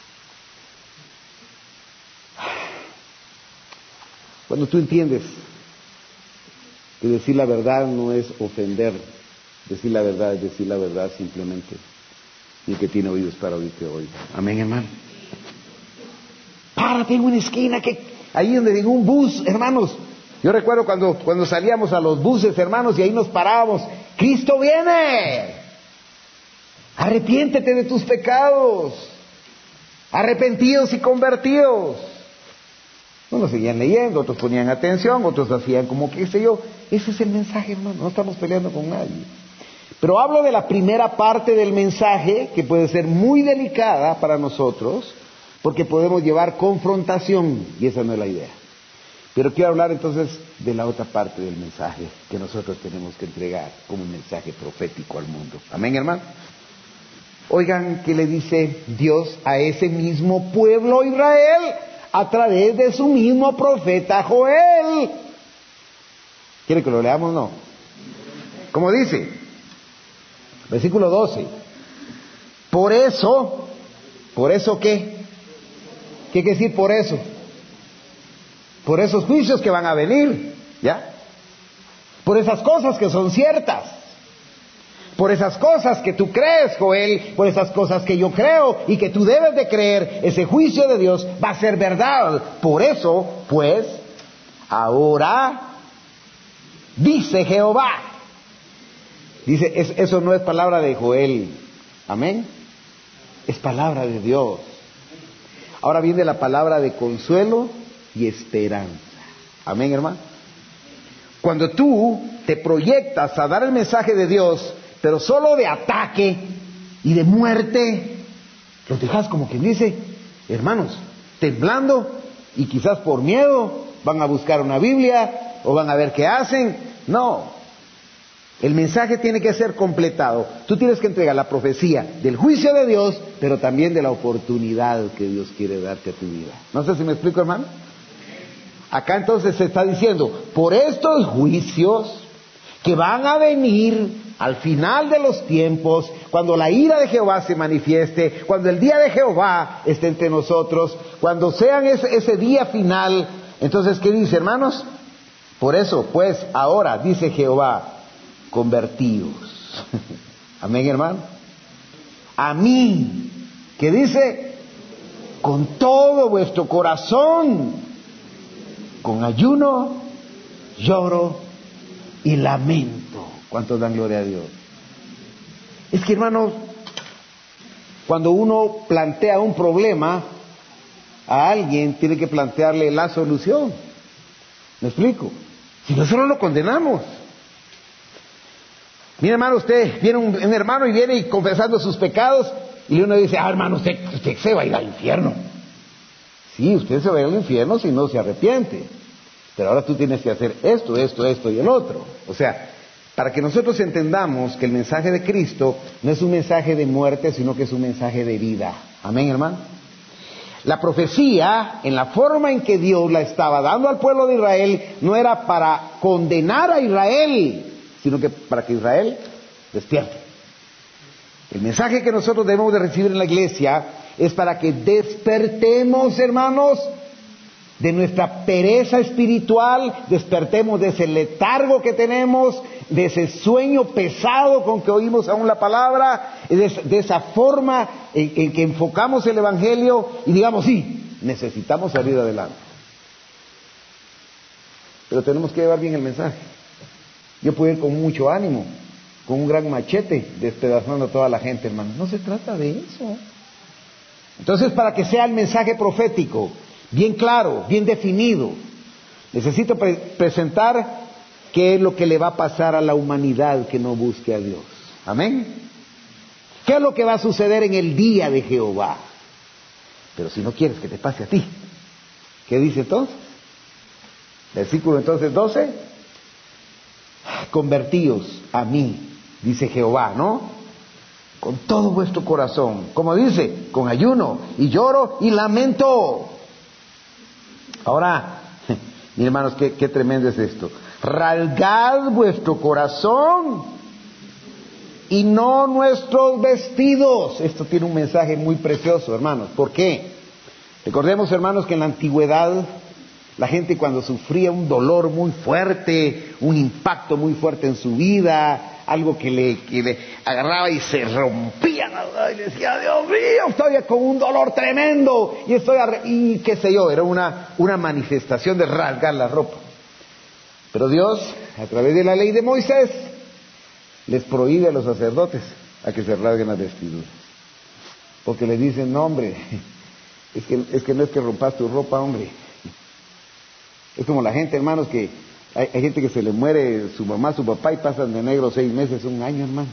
Cuando tú entiendes que decir la verdad no es ofender, decir la verdad es decir la verdad simplemente. Y el que tiene oídos para oír, que oiga. Amén, hermano. Párate en una esquina, que ahí donde digo un bus, hermanos, Yo recuerdo cuando, cuando salíamos a los buses, hermanos, y ahí nos parábamos. ¡Cristo viene! Arrepiéntete de tus pecados. Arrepentidos y convertidos. Unos seguían leyendo, otros ponían atención, otros hacían como qué sé yo. Ese es el mensaje, hermano. No estamos peleando con nadie. Pero hablo de la primera parte del mensaje, que puede ser muy delicada para nosotros, porque podemos llevar confrontación, y esa no es la idea. Pero quiero hablar entonces de la otra parte del mensaje que nosotros tenemos que entregar como un mensaje profético al mundo. Amén, hermano. Oigan qué le dice Dios a ese mismo pueblo Israel a través de su mismo profeta Joel. ¿Quiere que lo leamos o no? ¿Cómo dice? Versículo doce. Por eso, ¿por eso qué? ¿Qué quiere decir por eso? Por esos juicios que van a venir, ¿ya? Por esas cosas que son ciertas. Por esas cosas que tú crees, Joel, por esas cosas que yo creo y que tú debes de creer, ese juicio de Dios va a ser verdad. Por eso, pues, ahora dice Jehová. Dice, es, eso no es palabra de Joel, amén, es palabra de Dios. Ahora viene la palabra de consuelo y esperanza, amén, hermano. Cuando tú te proyectas a dar el mensaje de Dios, pero solo de ataque y de muerte, los dejas como quien dice, hermanos, temblando, y quizás por miedo van a buscar una Biblia o van a ver qué hacen. No. El mensaje tiene que ser completado. Tú tienes que entregar la profecía del juicio de Dios, pero también de la oportunidad que Dios quiere darte a tu vida. No sé si me explico, hermano. Acá entonces se está diciendo, por estos juicios que van a venir al final de los tiempos, cuando la ira de Jehová se manifieste, cuando el día de Jehová esté entre nosotros, cuando sean ese, ese día final, entonces, ¿qué dice, hermanos? Por eso, pues, ahora, dice Jehová, convertidos. Amén, hermano. A mí, ¿qué dice? Con todo vuestro corazón, con ayuno, lloro y lamento. ¿Cuántos dan gloria a Dios? Es que, hermanos, cuando uno plantea un problema a alguien, tiene que plantearle la solución. ¿Me explico? Si no, solo lo condenamos. Mira, hermano, usted viene un, un hermano y viene y confesando sus pecados, y uno dice, ah, hermano, usted, usted se va a ir al infierno. Sí, usted se va a ir al infierno si no se arrepiente. Pero ahora tú tienes que hacer esto, esto, esto y el otro. O sea, para que nosotros entendamos que el mensaje de Cristo no es un mensaje de muerte, sino que es un mensaje de vida. Amén, hermano. La profecía, en la forma en que Dios la estaba dando al pueblo de Israel, no era para condenar a Israel, sino que para que Israel despierte. El mensaje que nosotros debemos de recibir en la iglesia es para que despertemos, hermanos, de nuestra pereza espiritual, despertemos de ese letargo que tenemos, de ese sueño pesado con que oímos aún la palabra, de, de esa forma en, en que enfocamos el evangelio y digamos, sí, necesitamos salir adelante. Pero tenemos que llevar bien el mensaje. Yo puedo ir con mucho ánimo, con un gran machete, despedazando a toda la gente, hermano. No se trata de eso. Entonces, para que sea el mensaje profético bien claro, bien definido, necesito pre- presentar qué es lo que le va a pasar a la humanidad que no busque a Dios. Amén. ¿Qué es lo que va a suceder en el día de Jehová? Pero si no quieres que te pase a ti, ¿qué dice entonces? Versículo entonces doce. Convertíos a mí, dice Jehová, ¿no? Con todo vuestro corazón. Como dice, con ayuno y lloro y lamento. Ahora, mis hermanos, qué, qué tremendo es esto. Rasgad vuestro corazón y no nuestros vestidos. Esto tiene un mensaje muy precioso, hermanos. ¿Por qué? Recordemos, hermanos, que en la antigüedad la gente cuando sufría un dolor muy fuerte, un impacto muy fuerte en su vida, algo que le, que le agarraba y se rompía, y le decía, Dios mío, estoy con un dolor tremendo, y estoy arre-", y qué sé yo, era una, una manifestación de rasgar la ropa. Pero Dios, a través de la ley de Moisés, les prohíbe a los sacerdotes a que se rasguen las vestiduras. Porque les dicen, no hombre, es que, es que no es que rompas tu ropa, hombre. Es como la gente, hermanos, que hay, hay gente que se le muere su mamá, su papá, y pasan de negro seis meses, un año, hermano.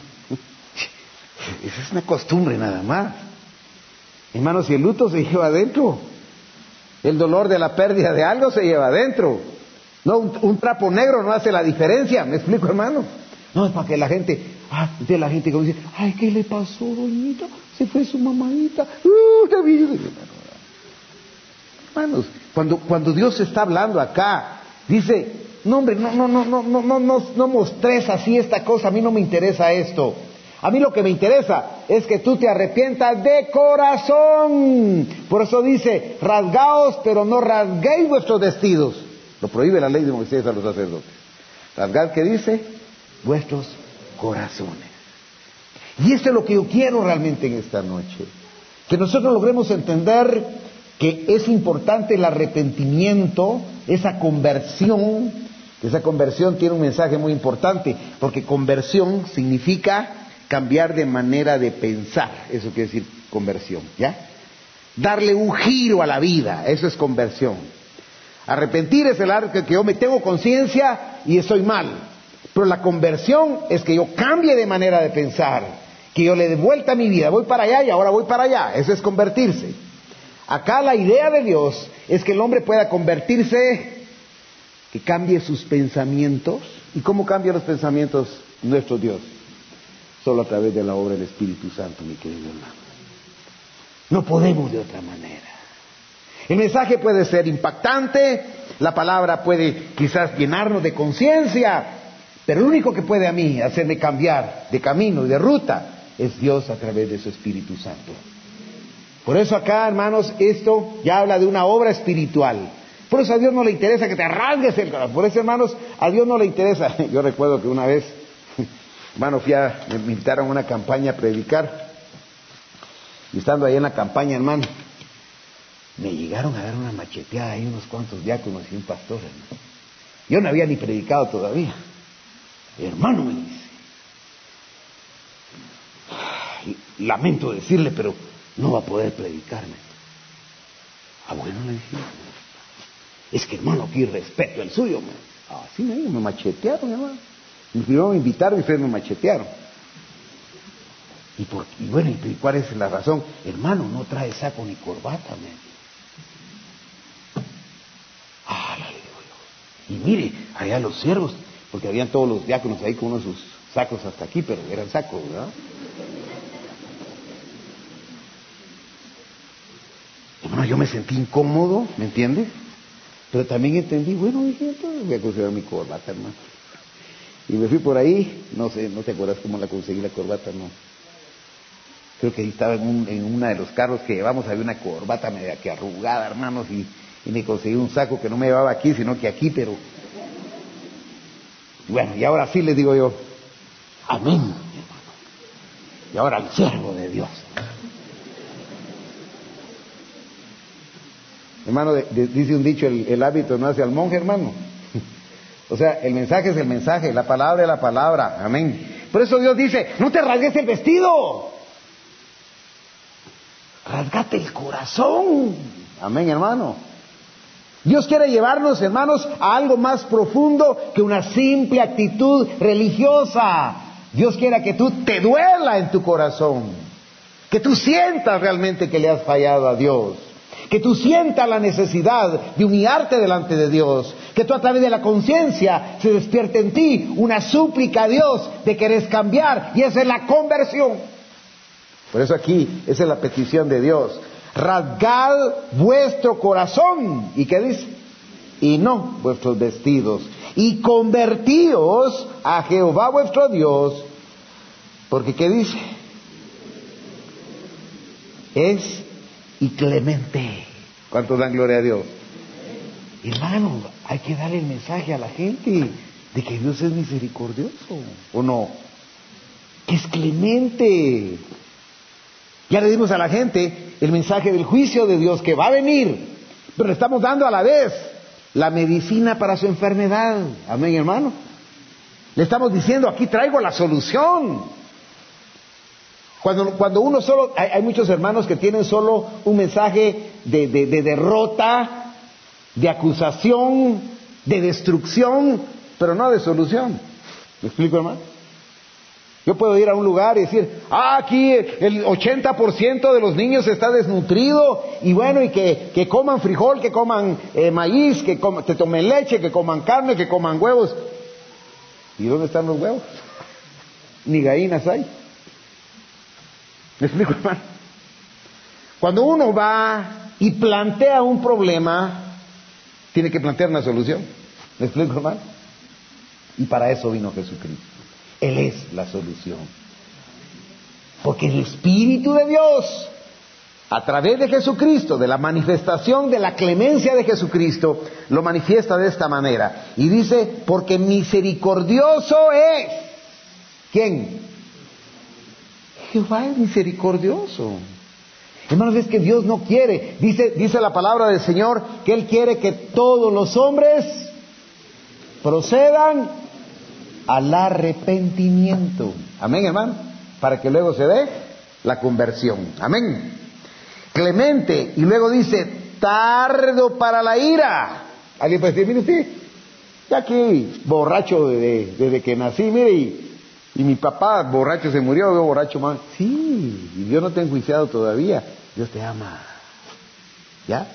Esa es una costumbre nada más. Hermanos, si el luto se lleva adentro, el dolor de la pérdida de algo se lleva adentro. No, un, un trapo negro no hace la diferencia, ¿me explico, hermano? No, es para que la gente, ah, de la gente como dice, ay, ¿qué le pasó, doñita? Se fue su mamadita. Uh, qué bien. Hermanos, cuando, cuando Dios está hablando acá, dice, no hombre, no, no, no, no, no, no, no, no mostres así esta cosa, a mí no me interesa esto. A mí lo que me interesa es que tú te arrepientas de corazón. Por eso dice, rasgaos, pero no rasguéis vuestros vestidos. Lo prohíbe la ley de Moisés a los sacerdotes. Rasgad, ¿qué dice? Vuestros corazones. Y esto es lo que yo quiero realmente en esta noche. Que nosotros logremos entender que es importante el arrepentimiento, esa conversión. Esa conversión tiene un mensaje muy importante, porque conversión significa cambiar de manera de pensar. Eso quiere decir conversión, ¿ya? Darle un giro a la vida, eso es conversión. Arrepentir es el arte que yo me tengo conciencia y estoy mal. Pero la conversión es que yo cambie de manera de pensar, que yo le dé vuelta a mi vida, voy para allá y ahora voy para allá. Eso es convertirse. Acá la idea de Dios es que el hombre pueda convertirse, que cambie sus pensamientos. ¿Y cómo cambia los pensamientos nuestro Dios? Solo a través de la obra del Espíritu Santo, mi querido hermano. No podemos de otra manera. El mensaje puede ser impactante, la palabra puede quizás llenarnos de conciencia, pero el único que puede a mí hacerme cambiar de camino y de ruta es Dios a través de su Espíritu Santo. Por eso acá, hermanos, esto ya habla de una obra espiritual. Por eso a Dios no le interesa que te rasgues el corazón. Por eso, hermanos, a Dios no le interesa. Yo recuerdo que una vez, hermano, fui a, me invitaron a una campaña a predicar. Y estando ahí en la campaña, hermano, me llegaron a dar una macheteada ahí unos cuantos diáconos y un pastor, hermano. Yo no había ni predicado todavía. Hermano, me dice, lamento decirle, pero no va a poder predicarme. Ah, bueno, le dije, es que hermano, aquí respeto el suyo. Ah, sí, me, me machetearon, hermano. Me primero me invitaron y después me machetearon. Y, por, y bueno, ¿y cuál es la razón? Hermano, no trae saco ni corbata, man. Ah, la digo yo. Y mire, allá los siervos, porque habían todos los diáconos ahí con unos sus sacos hasta aquí, pero eran sacos, ¿verdad? Hermano, yo me sentí incómodo, ¿me entiendes? Pero también entendí, bueno, dije, entonces voy a considerar mi corbata, hermano. Y me fui por ahí, no sé, no te acuerdas cómo la conseguí la corbata, no. Creo que ahí estaba en, un, en una de los carros que llevamos, había una corbata media que arrugada, hermanos, y, y me conseguí un saco que no me llevaba aquí, sino que aquí, pero... Bueno, y ahora sí les digo yo, amén, hermano. Y ahora el siervo de Dios. Hermano, de, de, dice un dicho, el, el hábito no hace al monje, hermano. O sea, el mensaje es el mensaje, la palabra es la palabra, amén. Por eso Dios dice, no te rasgues el vestido, rasgate el corazón, amén, hermano. Dios quiere llevarnos, hermanos, a algo más profundo que una simple actitud religiosa. Dios quiere que tú te duela en tu corazón, que tú sientas realmente que le has fallado a Dios, que tú sientas la necesidad de humillarte delante de Dios, que tú a través de la conciencia se despierte en ti una súplica a Dios de querer cambiar, y esa es la conversión. Por eso aquí, esa es la petición de Dios. Rasgad vuestro corazón, ¿y qué dice? Y no vuestros vestidos, y convertíos a Jehová vuestro Dios, porque ¿qué dice? Es y clemente. ¿Cuántos dan gloria a Dios? Hermano, hay que darle el mensaje a la gente de que Dios es misericordioso, ¿o no? Que es clemente. Ya le dimos a la gente el mensaje del juicio de Dios que va a venir, pero le estamos dando a la vez la medicina para su enfermedad. Amén, hermano. Le estamos diciendo, aquí traigo la solución. Cuando, cuando uno solo, hay, hay muchos hermanos que tienen solo un mensaje de, de, de derrota, de acusación, de destrucción, pero no de solución. ¿Me explico, hermano? Yo puedo ir a un lugar y decir, ah, aquí el ochenta por ciento de los niños está desnutrido, y bueno, y que, que coman frijol, que coman eh, maíz, que, coman, que tomen leche, que coman carne, que coman huevos. ¿Y dónde están los huevos? Ni gallinas hay. ¿Me explico, hermano? Cuando uno va y plantea un problema, tiene que plantear una solución. ¿Me explico, hermano? Y para eso vino Jesucristo. Él es la solución. Porque el Espíritu de Dios, a través de Jesucristo, de la manifestación de la clemencia de Jesucristo, lo manifiesta de esta manera. Y dice, porque misericordioso es. ¿Quién? Jehová es misericordioso. Hermanos, es que Dios no quiere. Dice, dice la palabra del Señor que Él quiere que todos los hombres procedan al arrepentimiento. Amén, hermano. Para que luego se dé la conversión. Amén. Clemente, y luego dice, tardo para la ira. Alguien puede decir, mire usted, ya aquí borracho desde, desde que nací, mire, y, y mi papá borracho se murió, yo borracho más. Sí, y Dios no te ha enjuiciado todavía. Dios te ama. ¿Ya?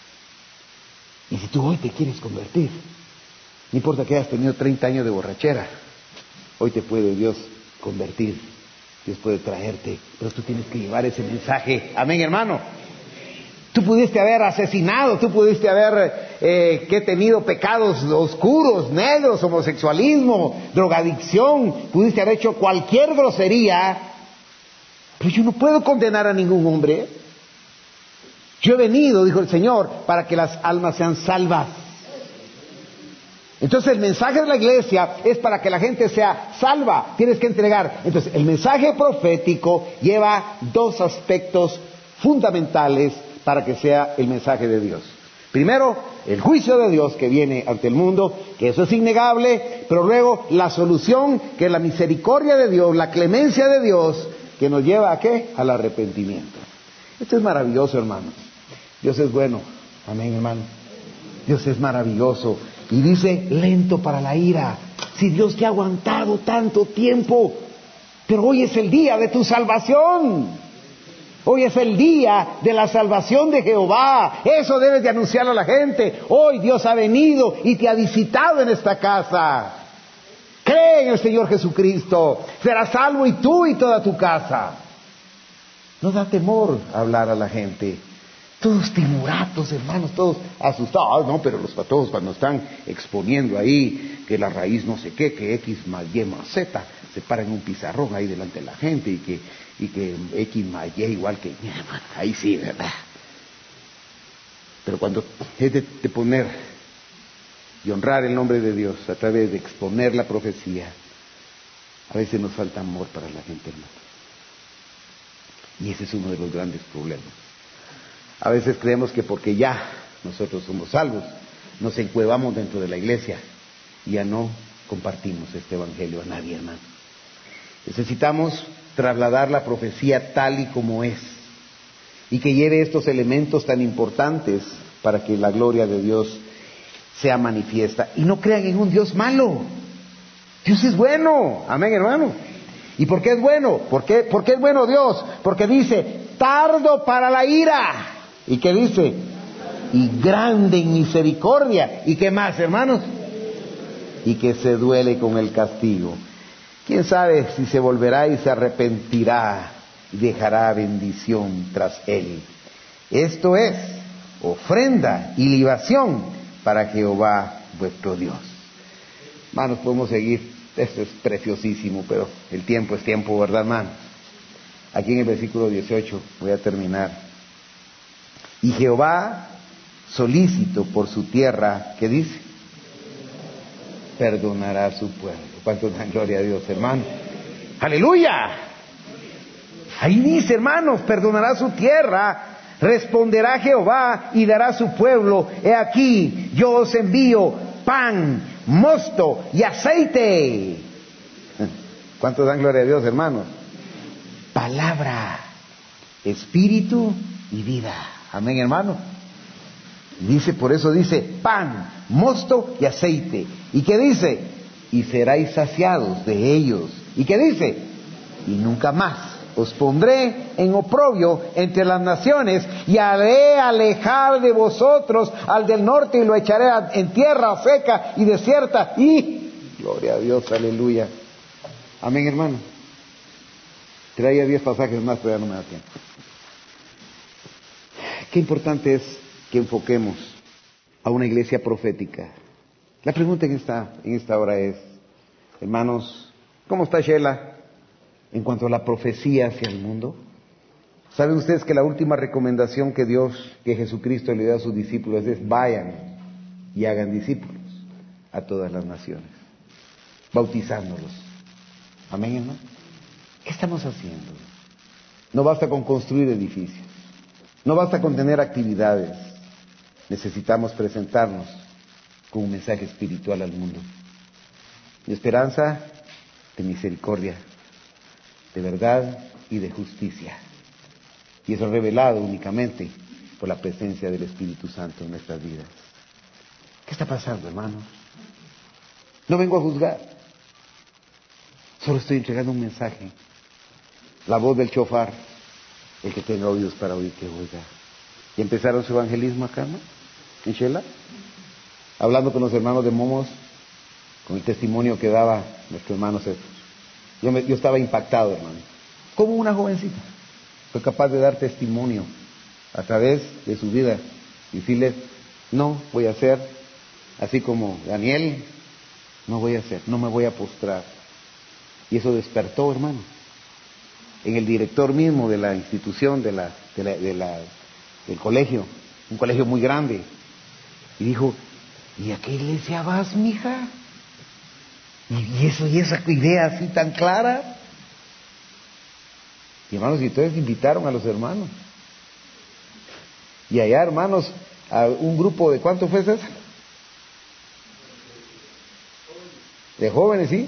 Y si tú hoy te quieres convertir, no importa que hayas tenido treinta años de borrachera, hoy te puede Dios convertir. Dios puede traerte, pero tú tienes que llevar ese mensaje. Amén, hermano. Tú pudiste haber asesinado, tú pudiste haber eh, que tenido pecados oscuros, negros, homosexualismo, drogadicción, pudiste haber hecho cualquier grosería, pero yo no puedo condenar a ningún hombre. Yo he venido, dijo el Señor, para que las almas sean salvas. Entonces el mensaje de la iglesia es para que la gente sea salva. Tienes que entregar. Entonces el mensaje profético lleva dos aspectos fundamentales para que sea el mensaje de Dios. Primero, el juicio de Dios que viene ante el mundo, que eso es innegable, pero luego la solución, que es la misericordia de Dios, la clemencia de Dios, que nos lleva a ¿qué? Al arrepentimiento. Esto es maravilloso, hermanos. Dios es bueno. Amén, hermano. Dios es maravilloso. Y dice, lento para la ira. Si Dios te ha aguantado tanto tiempo, pero hoy es el día de tu salvación. Hoy es el día de la salvación de Jehová. Eso debes de anunciarlo a la gente. Hoy Dios ha venido y te ha visitado en esta casa. Cree en el Señor Jesucristo. Serás salvo y tú y toda tu casa. No da temor hablar a la gente. Todos timoratos, hermanos, todos asustados. No, pero los patojos cuando están exponiendo ahí que la raíz no sé qué, que X más Y más Z, se paran en un pizarrón ahí delante de la gente y que, y que X más Y igual que... Ahí sí, ¿verdad? Pero cuando es de, de poner y honrar el nombre de Dios a través de exponer la profecía, a veces nos falta amor para la gente, hermano. Y ese es uno de los grandes problemas. A veces creemos que porque ya nosotros somos salvos, nos encuevamos dentro de la iglesia y ya no compartimos este evangelio a nadie, hermano. Necesitamos trasladar la profecía tal y como es y que lleve estos elementos tan importantes para que la gloria de Dios sea manifiesta. Y no crean en un Dios malo. Dios es bueno. Amén, hermano. ¿Y por qué es bueno? ¿Por qué, por qué es bueno Dios? Porque dice, tardo para la ira. ¿Y qué dice? Y grande en misericordia. ¿Y qué más, hermanos? Y que se duele con el castigo. ¿Quién sabe si se volverá y se arrepentirá y dejará bendición tras él? Esto es ofrenda y libación para Jehová vuestro Dios. Hermanos, podemos seguir. Esto es preciosísimo, pero el tiempo es tiempo, ¿verdad, hermanos? Aquí en el versículo dieciocho voy a terminar. Y Jehová, solícito por su tierra, ¿qué dice? Perdonará a su pueblo. ¿Cuánto dan gloria a Dios, hermano? ¡Aleluya! Ahí dice, hermanos, perdonará su tierra Responderá Jehová y dará a su pueblo: he aquí, yo os envío pan, mosto y aceite. ¿Cuántos dan gloria a Dios, hermanos? Palabra, espíritu y vida. Amén, hermano. Dice, por eso dice pan, mosto y aceite. ¿Y qué dice? Y seráis saciados de ellos. ¿Y qué dice? Y nunca más os pondré en oprobio entre las naciones, y haré alejar de vosotros al del norte, y lo echaré en tierra seca y desierta. Y gloria a Dios, aleluya. Amén, hermano. Traía diez pasajes más, pero ya no me da tiempo. Qué importante es que enfoquemos a una iglesia profética. La pregunta en esta, en esta hora es, hermanos, ¿cómo está Sheila en cuanto a la profecía hacia el mundo? ¿Saben ustedes que la última recomendación que Dios, que Jesucristo le dio a sus discípulos es: vayan y hagan discípulos a todas las naciones, bautizándolos? Amén, hermano. ¿Qué estamos haciendo? No basta con construir edificios, no basta con tener actividades. Necesitamos presentarnos con un mensaje espiritual al mundo, de esperanza, de misericordia, de verdad y de justicia. Y eso es revelado únicamente por la presencia del Espíritu Santo en nuestras vidas. ¿Qué está pasando, hermanos? No vengo a juzgar, solo estoy entregando un mensaje. La voz del shofar, el que tenga oídos para oír, que oiga. ¿Y empezaron su evangelismo acá, no? ¿En Shela? Hablando con los hermanos de Momos, con el testimonio que daba nuestro hermano César. Yo, me, yo estaba impactado, hermano. ¿Cómo una jovencita fue capaz de dar testimonio a través de su vida y decirles: no voy a hacer, así como Daniel, no voy a hacer, no me voy a postrar? Y eso despertó, hermano, en el director mismo de la institución, de la, de la, de la, del colegio, un colegio muy grande, y dijo: ¿y a qué iglesia vas, mija? Y eso, y esa idea así tan clara. Y hermanos, y entonces invitaron a los hermanos. Y allá, hermanos, a un grupo de, ¿cuánto fue, César? De jóvenes, ¿sí?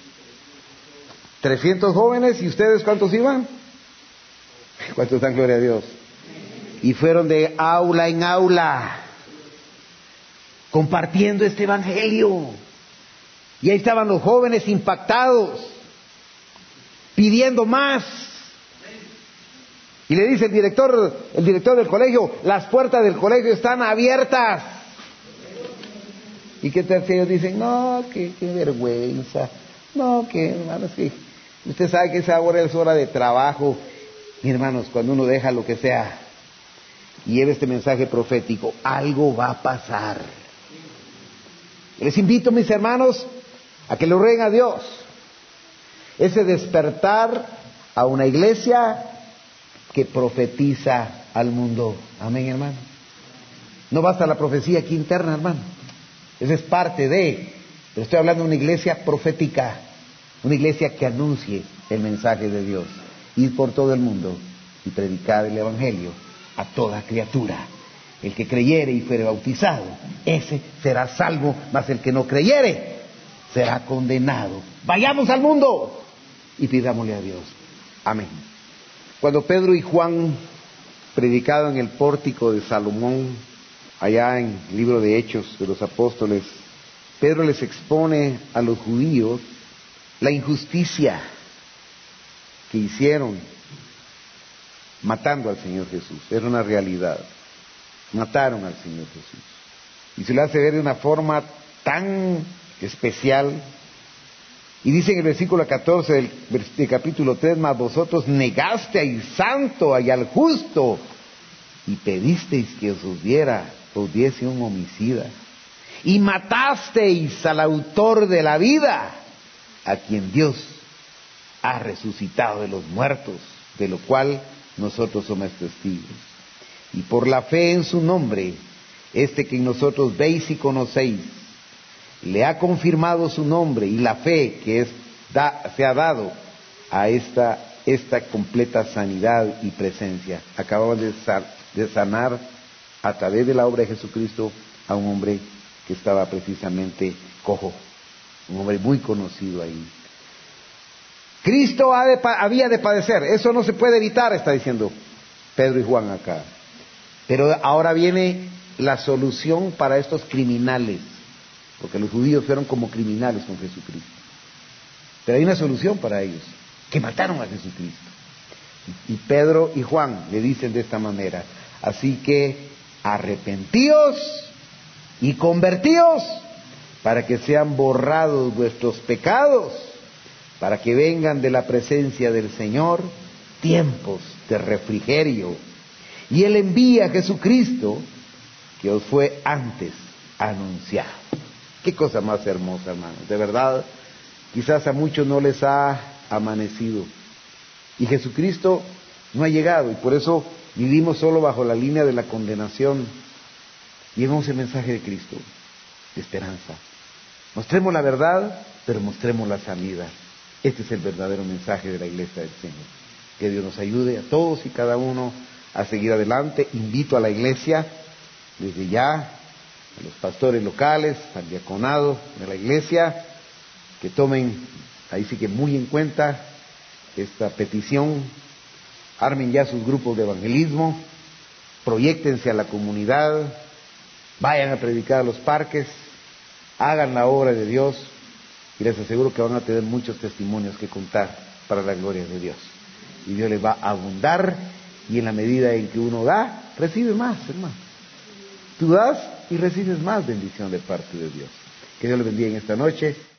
trescientos jóvenes. ¿Y ustedes cuántos iban? ¿Cuántos dan gloria a Dios? Y fueron de aula en aula, compartiendo este evangelio. Y ahí estaban los jóvenes impactados, pidiendo más. Y le dice el director, el director del colegio: las puertas del colegio están abiertas. ¿Y qué tal si ellos dicen: no, qué, qué vergüenza, no, que hermanos, que usted sabe que esa hora es hora de trabajo? Mi hermanos, cuando uno deja lo que sea y lleva este mensaje profético, algo va a pasar. Les invito, mis hermanos, a que le rueguen a Dios ese despertar a una iglesia que profetiza al mundo. Amén, hermano. No basta la profecía aquí interna, hermano. Esa es parte de, pero estoy hablando de una iglesia profética, una iglesia que anuncie el mensaje de Dios. Ir por todo el mundo y predicar el evangelio a toda criatura. El que creyere y fuere bautizado, ese será salvo, mas el que no creyere será condenado. Vayamos al mundo y pidámosle a Dios. Amén. Cuando Pedro y Juan predicaban en el pórtico de Salomón, allá en el libro de Hechos de los Apóstoles, Pedro les expone a los judíos la injusticia que hicieron matando al Señor Jesús. Era una realidad. Mataron al Señor Jesús. Y se lo hace ver de una forma tan especial. Y dice en el versículo catorce del, del capítulo tres: mas vosotros negasteis santo y al justo, y pedisteis que os diera, os diese un homicida. Y matasteis al autor de la vida, a quien Dios ha resucitado de los muertos, de lo cual nosotros somos testigos. Y por la fe en su nombre, este que en nosotros veis y conocéis, le ha confirmado su nombre, y la fe que es, da, se ha dado a esta, esta completa sanidad y presencia. Acabamos de de sanar a través de la obra de Jesucristo a un hombre que estaba precisamente cojo, un hombre muy conocido ahí. Cristo ha de, había de padecer, eso no se puede evitar, está diciendo Pedro y Juan acá. Pero ahora viene la solución para estos criminales, porque los judíos fueron como criminales con Jesucristo. Pero hay una solución para ellos, que mataron a Jesucristo. Y Pedro y Juan le dicen de esta manera: así que arrepentíos y convertíos para que sean borrados vuestros pecados, para que vengan de la presencia del Señor tiempos de refrigerio. Y Él envía a Jesucristo, que os fue antes anunciado. Qué cosa más hermosa, hermanos. De verdad, quizás a muchos no les ha amanecido. Y Jesucristo no ha llegado, y por eso vivimos solo bajo la línea de la condenación. Llevemos el mensaje de Cristo, de esperanza. Mostremos la verdad, pero mostremos la sanidad. Este es el verdadero mensaje de la iglesia del Señor. Que Dios nos ayude a todos y cada uno a seguir adelante. Invito a la iglesia, desde ya, a los pastores locales, al diaconado de la iglesia, que tomen, ahí sí que muy en cuenta, esta petición. Armen ya sus grupos de evangelismo, proyéctense a la comunidad, vayan a predicar a los parques, hagan la obra de Dios, y les aseguro que van a tener muchos testimonios que contar para la gloria de Dios. Y Dios les va a abundar, y en la medida en que uno da, recibe más, hermano. Tú das y recibes más bendición de parte de Dios. Que Dios les bendiga en esta noche.